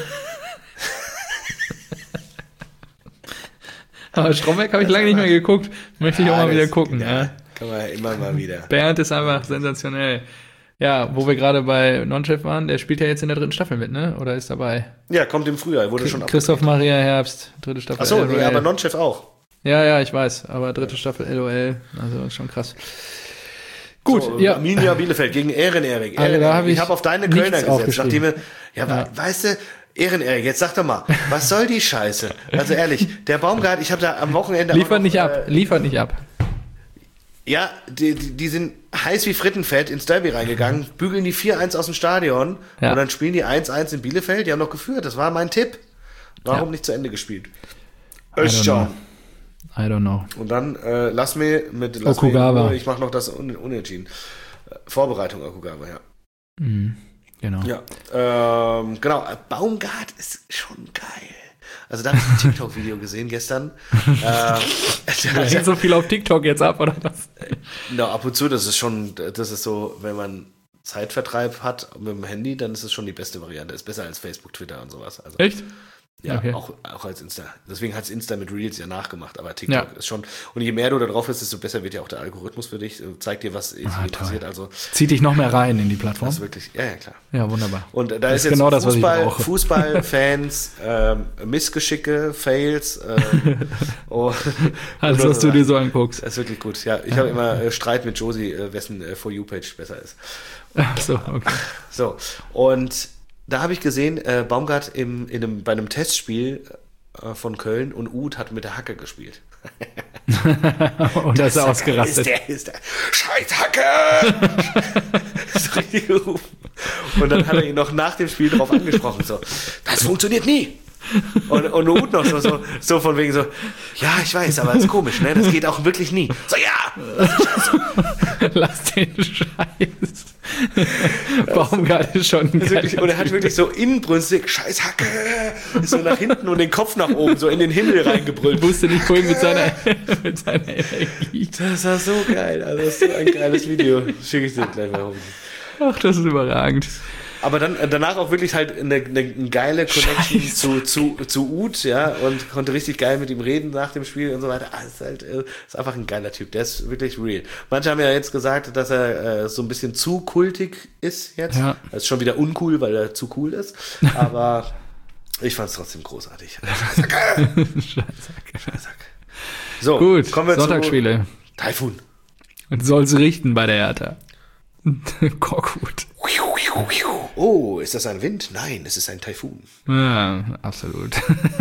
Aber Stromberg habe ich lange nicht mehr geguckt. Möchte ich auch Ja, mal wieder das- gucken. Ja, Ja. kann man ja immer mal wieder. Bernd ist einfach sensationell. Ja, wo wir gerade bei Nonchef waren, der spielt ja jetzt in der dritten Staffel mit, ne? Oder ist dabei? Ja, kommt im Frühjahr, wurde schon Christoph Maria Herbst, dritte Staffel. Achso, L O L. nee, aber Nonchef auch. Ja, ja, ich weiß, aber dritte Staffel L O L, also ist schon krass. Gut, so, ja. Arminia Bielefeld gegen Ehren-Erik. Also da hab ich ich habe auf deine nichts Kölner gesetzt. aufgeschrieben. Nachdem wir, ja, Ja. weißt du, Ehren-Erik, jetzt sag doch mal, was soll die Scheiße? Also ehrlich, der Baumgart, ich habe da am Wochenende auch Liefert noch, nicht ab, äh, liefert nicht ab. Ja, die, die, die sind heiß wie Frittenfett ins Derby reingegangen, bügeln die vier eins aus dem Stadion Ja. und dann spielen die eins eins in Bielefeld. Die haben noch geführt, das war mein Tipp. Warum Ja. nicht zu Ende gespielt? I don't Schauen. know. I don't know. Und dann äh, lass mir mit lass Okugawa. Mir, ich mache noch das Un Unentschieden. Äh, Vorbereitung Okugawa, ja. Mhm, genau. Ja, ähm, genau. äh, Baumgart ist schon geil. Also da habe ich ein TikTok-Video gesehen gestern. ähm, Da geht so viel auf TikTok jetzt ab, oder was? Na, ab und zu, das ist schon, das ist so, wenn man Zeitvertreib hat mit dem Handy, dann ist es schon die beste Variante. Ist besser als Facebook, Twitter und sowas. Also, Echt? ja, Okay. auch, auch als Insta. Deswegen hat es Insta mit Reels ja nachgemacht, aber TikTok Ja. ist schon, und je mehr du da drauf bist, desto besser wird ja auch der Algorithmus für dich, äh, zeigt dir, was Ah, interessiert. toll. Also, Zieht dich noch mehr rein in die Plattform? das ist wirklich, ja, ja, klar. Ja, wunderbar. Und da Das ist ist jetzt genau das, was ich Fußball, brauche. Fußballfans, ähm, Missgeschicke, Fails, ähm, oh, Alles, was du dir so anguckst. das ist wirklich gut. Ja, ich habe immer äh, Streit mit Josie, äh, wessen äh, For You-Page besser ist. Ach so, okay. So, und da habe ich gesehen, äh, Baumgart im, in einem, bei einem Testspiel äh, von Köln und Uth hat mit der Hacke gespielt. Und da ist er ausgerastet. Ist der, ist der Scheiß Hacke! So richtig gerufen. Und dann hat er ihn noch nach dem Spiel darauf angesprochen, so, das funktioniert nie. Und, und Uth noch so, so, so von wegen so, ja, ich weiß, aber das ist komisch, ne? Das geht auch wirklich nie. So, ja! Lass den Scheiß. Baumgart ist schon ein wirklich, und er hat wirklich so inbrünstig, scheiß Hacke, ist so nach hinten und den Kopf nach oben, so in den Himmel reingebrüllt. Wusste nicht wohin mit seiner, mit seiner Energie. Das war so geil, also das ist so ein geiles Video. Schicke ich dir gleich mal rum. Ach, das ist überragend. Aber dann danach auch wirklich halt eine, eine, eine geile Connection zu, zu, zu Uth, ja, und konnte richtig geil mit ihm reden nach dem Spiel und so weiter. Ah, ist halt, ist einfach ein geiler Typ, der ist wirklich real. Manche haben ja jetzt gesagt, dass er äh, so ein bisschen zu kultig ist jetzt. Ja. Das ist schon wieder uncool, weil er zu cool ist. Aber ich fand es trotzdem großartig. Scheißhacke! Scheißhacke. So, gut, kommen wir Sonntagsspiele. zu Taifun. Und soll's richten bei der Hertha. Korkut. Oh, ist das ein Wind? Nein, es ist ein Taifun. Ja, absolut.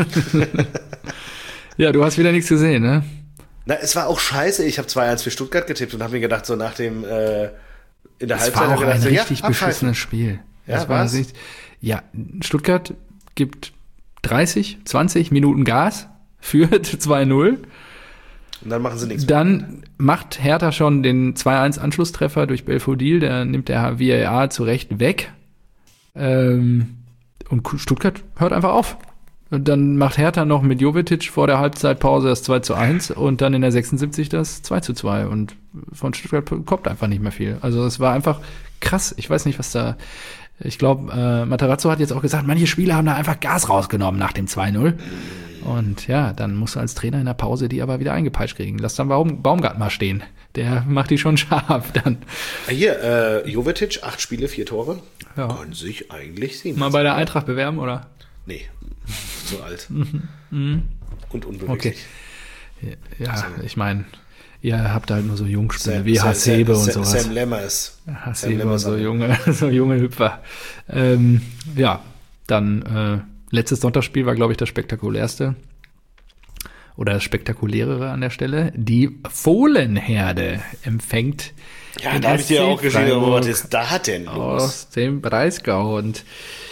Ja, du hast wieder nichts gesehen, ne? Na, es war auch scheiße. Ich habe zwei eins für Stuttgart getippt und habe mir gedacht, so nach dem äh, in der Es Halbzeit war auch gedacht, ein so, richtig ja, beschissenes Spiel. Ja, Das war was? nicht, ja, Stuttgart gibt dreißig, zwanzig Minuten Gas, führt zwei null. Und dann machen sie nichts. Dann macht Hertha schon den zwei eins Anschlusstreffer durch Belfodil, der nimmt der V A R zu Recht weg. Ähm, und Stuttgart hört einfach auf. Und dann macht Hertha noch mit Jovetic vor der Halbzeitpause das zwei zu eins und dann in der sechsundsiebzig das zwei zu zwei. Und von Stuttgart kommt einfach nicht mehr viel. Also es war einfach krass. Ich weiß nicht, was da... Ich glaube, äh, Matarazzo hat jetzt auch gesagt, manche Spieler haben da einfach Gas rausgenommen nach dem zwei null. Und ja, dann musst du als Trainer in der Pause die aber wieder eingepeitscht kriegen. Lass dann Baum, Baumgart mal stehen. Der macht die schon scharf dann. Hier, äh, Jovetic, acht Spiele, vier Tore. Ja. Kann sich eigentlich sehen. Mal bei der Eintracht bewerben, oder? Nee, so alt. Mhm. Und unbeweglich. Okay. Ja, ich meine, ihr habt halt nur so Jungspieler Sam, wie Sam, Hasebe Sam, und Sam, sowas. Sam Lemmers. Hasebe und so junge, so junge Hüpfer. Ähm, ja, dann äh, letztes Sonntagsspiel war, glaube ich, das spektakulärste. Oder das spektakulärere an der Stelle. Die Fohlenherde empfängt Ja, den da habe ich dir S C auch geschrieben, aber Freiburg was ist da denn los? aus dem Breisgau. Und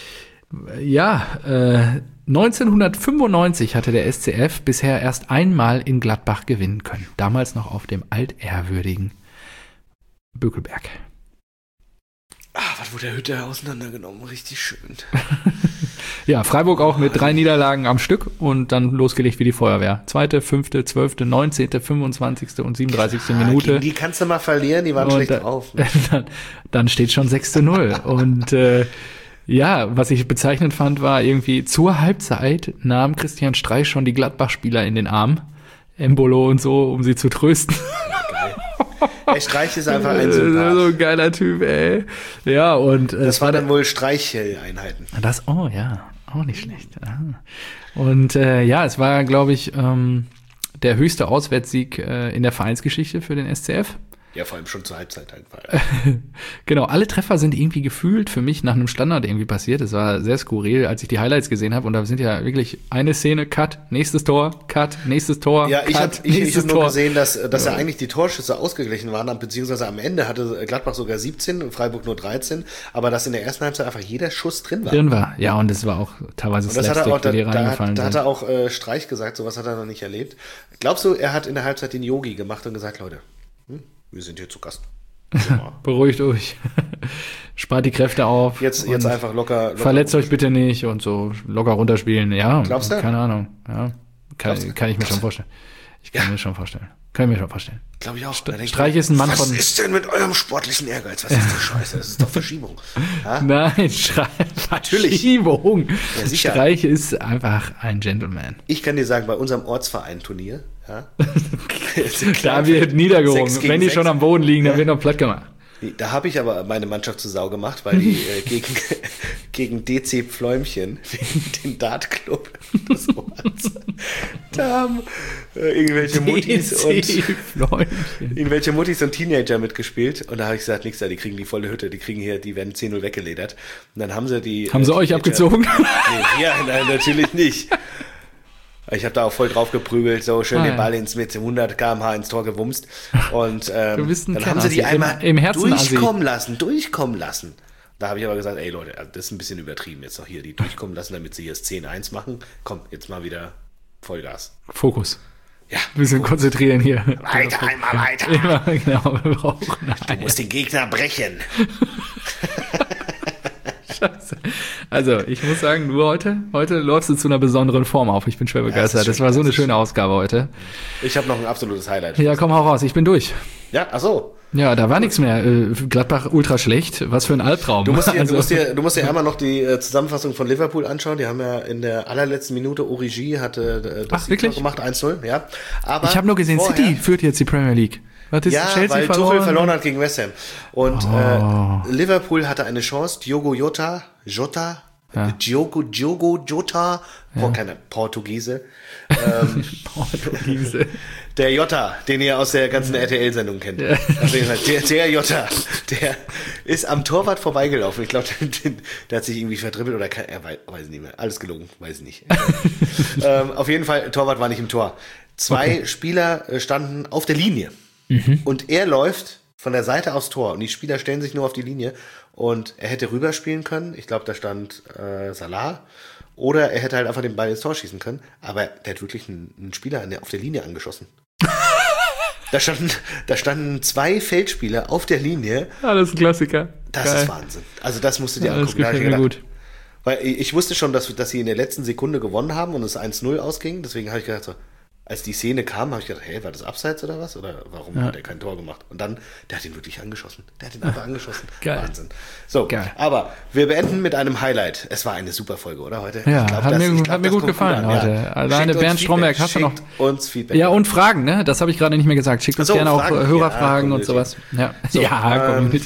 ja, äh, neunzehnhundertfünfundneunzig hatte der S C F bisher erst einmal in Gladbach gewinnen können. Damals noch auf dem altehrwürdigen Bökelberg. Ah, was wurde der Hütte auseinandergenommen? Richtig schön. Ja, Freiburg auch mit drei Niederlagen am Stück und dann losgelegt wie die Feuerwehr. Zweite, fünfte, zwölfte, neunzehnte, fünfundzwanzigste und siebenunddreißigste Ah, Minute. gegen die kannst du mal verlieren, die waren Und schlecht da- drauf. Dann, dann steht schon sechs zu null. Und äh, ja, was ich bezeichnend fand, war irgendwie zur Halbzeit nahm Christian Streich schon die Gladbach-Spieler in den Arm, Embolo und so, um sie zu trösten. Der Streich ist einfach ein so Sympath. ein geiler Typ, ey. Ja, und äh, Das waren dann wohl Streicheleinheiten. das, oh ja, auch nicht schlecht. Ah. Und äh, ja, es war, glaube ich, ähm, der höchste Auswärtssieg äh, in der Vereinsgeschichte für den S C F. Ja, vor allem schon zur Halbzeit einfach. Genau, alle Treffer sind irgendwie gefühlt für mich nach einem Standard irgendwie passiert. Es war sehr skurril, als ich die Highlights gesehen habe. Und da sind ja wirklich eine Szene, Cut, nächstes Tor, Cut, nächstes Tor, Ja, ich habe Cut, ich, ich nächstes hab nur Tor. gesehen, dass, dass ja eigentlich die Torschüsse ausgeglichen waren, beziehungsweise am Ende hatte Gladbach sogar siebzehn und Freiburg nur dreizehn, aber dass in der ersten Halbzeit einfach jeder Schuss drin war. Drin war. Ja, und es war auch teilweise Und das hat er auch, da, die da, hat, reingefallen da hat sind. er auch äh, Streich gesagt, sowas hat er noch nicht erlebt. Glaubst du, er hat in der Halbzeit den Yogi gemacht und gesagt, Leute, hm, wir sind hier zu Gast. Ja. Beruhigt euch. Spart die Kräfte auf. Jetzt, jetzt und einfach locker. locker Verletzt euch bitte nicht und so locker runterspielen. Ja, Glaubst du? keine Ahnung. Ja, Glaubst kann, du? kann ich mir Glaubst schon du? vorstellen. Ich kann Ja. mir schon vorstellen. Kann ich mir schon vorstellen. Glaube ich auch. Da denkt Streich man, ist ein Mann was von- Was ist denn mit eurem sportlichen Ehrgeiz? Was ist die Scheiße? Das ist doch Verschiebung. Ja? Nein, Streich. Natürlich. Verschiebung. Ja, sicher. Streich ist einfach ein Gentleman. Ich kann dir sagen, bei unserem Ortsverein-Turnier, ja, Da wird niedergerungen. Sechs gegen Wenn die sechs. schon am Boden liegen, dann wird noch platt gemacht. da habe ich aber meine Mannschaft zu Sau gemacht, weil die äh, gegen, gegen D C Pfläumchen, den Dartclub des Orts. Da haben äh, irgendwelche Muttis und irgendwelche Muttis und Teenager mitgespielt. Und da habe ich gesagt, nix da, die kriegen die volle Hütte, die kriegen hier, die werden zehn null weggeledert. Und dann haben sie die... Haben äh, sie euch abgezogen? Nee, ja, nein, natürlich nicht. Ich habe da auch voll drauf geprügelt, so schön ah, den ja. Ball ins mit hundert Kilometer pro Stunde ins Tor gewumst. Und ähm, Du bist ein dann haben sie die Kenner, einmal im, im Herzen durchkommen lassen, durchkommen lassen. Da habe ich aber gesagt, ey Leute, das ist ein bisschen übertrieben jetzt noch hier, die durchkommen lassen, damit sie hier das zehn eins machen. Komm, jetzt mal wieder Vollgas. Fokus. Ja. Ein bisschen Fokus. konzentrieren hier. Weiter, einmal weiter. Immer, genau, wir brauchen Du musst den Gegner brechen. Scheiße. Also, ich muss sagen, du heute, heute läufst du zu einer besonderen Form auf. Ich bin schwer begeistert. Ja, das, das war so eine schöne Ausgabe heute. Ich habe noch ein absolutes Highlight. Ja, komm, hau raus. Ich bin durch. Ja, ach so. Ja, da war nichts mehr. Äh, Gladbach ultra schlecht. Was für ein Albtraum. Du musst dir, also, du musst dir, du musst dir einmal noch die äh, Zusammenfassung von Liverpool anschauen. Die haben ja in der allerletzten Minute, Origi hatte äh, das Ach, wirklich? Siegtor gemacht, eins null. Ja. Aber ich habe nur gesehen, vorher, City führt jetzt die Premier League. Was ist ja, Chelsea weil verloren? Tuchel verloren hat gegen West Ham. Und Oh. äh, Liverpool hatte eine Chance. Diogo Jota, Jota, Ja. Diogo, Diogo Jota, ja. keine Portugiese. Ähm, Portugiese. Der Jota, den ihr aus der ganzen R T L-Sendung kennt. Ja. Also der, der Jota, der ist am Torwart vorbeigelaufen. Ich glaube, der hat sich irgendwie verdribbelt oder kann, er weiß, weiß nicht mehr. Alles gelogen, weiß ich nicht. ähm, auf jeden Fall, Torwart war nicht im Tor. Zwei okay. Spieler standen auf der Linie. Mhm. Und er läuft von der Seite aufs Tor. Und die Spieler stellen sich nur auf die Linie. Und er hätte rüberspielen können. Ich glaube, da stand äh, Salah. Oder er hätte halt einfach den Ball ins Tor schießen können. Aber der hat wirklich einen, einen Spieler auf der Linie angeschossen. Da standen, da standen zwei Feldspieler auf der Linie. Ah, das ist ein Klassiker. Das Geil. ist Wahnsinn. Also das musst du dir ja, angucken. Das gefällt mir gut. Weil ich wusste schon, dass, dass sie in der letzten Sekunde gewonnen haben und es eins null ausging. Deswegen habe ich gedacht, so, als die Szene kam, habe ich gedacht, hey, war das Abseits oder was? Oder warum ja. hat er kein Tor gemacht? Und dann, der hat ihn wirklich angeschossen. Der hat ihn einfach angeschossen. Geil. Wahnsinn. So, Geil. Aber wir beenden mit einem Highlight. Es war eine super Folge, oder heute? Ja, ich glaub, hat das, mir, glaub, hat mir gut gefallen gut heute. Ja. Alleine Bernd Stromberg hast du noch. Uns Feedback. Ja, und Fragen, ne? Das habe ich gerade nicht mehr gesagt. Schickt uns so, gerne Fragen. auch Hörerfragen ja, und sowas. Ja, so, ja ähm,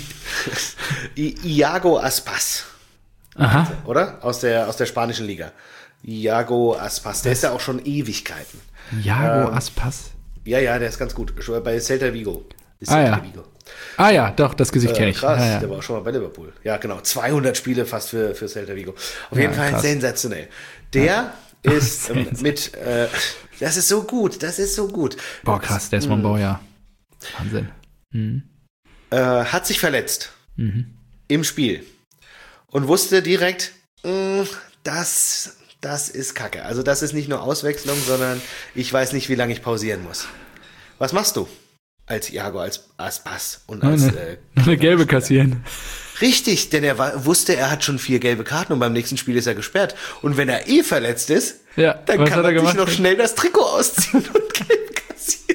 Iago Aspas. Aha. Oder? Aus der, aus der spanischen Liga. Iago Aspas. Der ist ja auch schon Ewigkeiten. Iago ähm, Aspas? Ja, ja, der ist ganz gut. Schon bei Celta Vigo. Ah ja. Vigo. Ah ja, doch, das Gesicht äh, kenne ich. Krass, ah, ja. Der war auch schon mal bei Liverpool. Ja, genau. zweihundert Spiele fast für, für Celta Vigo. Auf jeden ja, Fall krass. Sensationell. Der ja. ist ähm, mit, äh, das ist so gut, das ist so gut. Boah, krass, der ist von Baujahr. Wahnsinn. Mhm. Äh, hat sich verletzt. Mhm. Im Spiel. Und wusste direkt, mh, das... Das ist Kacke. Also das ist nicht nur Auswechslung, sondern ich weiß nicht, wie lange ich pausieren muss. Was machst du als Iago, als Aspas und als eine, äh, eine gelbe kassieren? Richtig, denn er war, wusste, er hat schon vier gelbe Karten und beim nächsten Spiel ist er gesperrt. Und wenn er eh verletzt ist, ja, dann kann er, er sich noch schnell das Trikot ausziehen und gelb kassieren.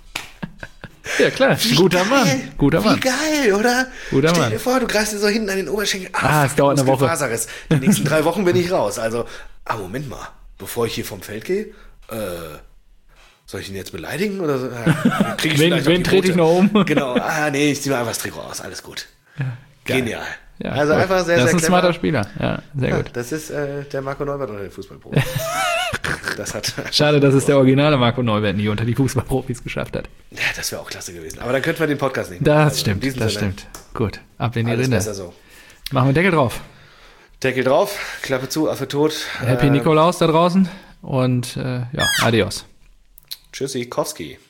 Ja klar, wie guter geil. Mann. Guter Mann. Wie geil, oder? Guter Stell Mann. dir vor, du greifst dir so hinten an den Oberschenkel. Ah, es dauert eine Woche. Faserriss. Die nächsten drei Wochen bin ich raus. Also, ah, Moment mal. Bevor ich hier vom Feld gehe, äh, soll ich ihn jetzt beleidigen? Oder so? Ja, krieg ich wen wen trete ich noch um? Genau. Ah, nee, ich ziehe mir einfach das Trikot aus. Alles gut. Ja, genial. Ja, also cool. einfach sehr, das sehr ist ein clever. smarter Spieler. Ja, sehr ja, gut. Das ist äh, der Marco Neubert unter den Fußballprofis. Das hat Schade, dass es der originale Marco Neubert nie unter die Fußballprofis geschafft hat. Ja, das wäre auch klasse gewesen. Aber dann könnten wir den Podcast nicht machen. Das also stimmt, das Sinne. stimmt. Gut, ab in die Alles Rinde. besser so. Machen wir Deckel drauf. Deckel drauf, Klappe zu, Affe tot. Happy äh, Nikolaus da draußen und äh, ja, adios. Tschüssi, Kowski.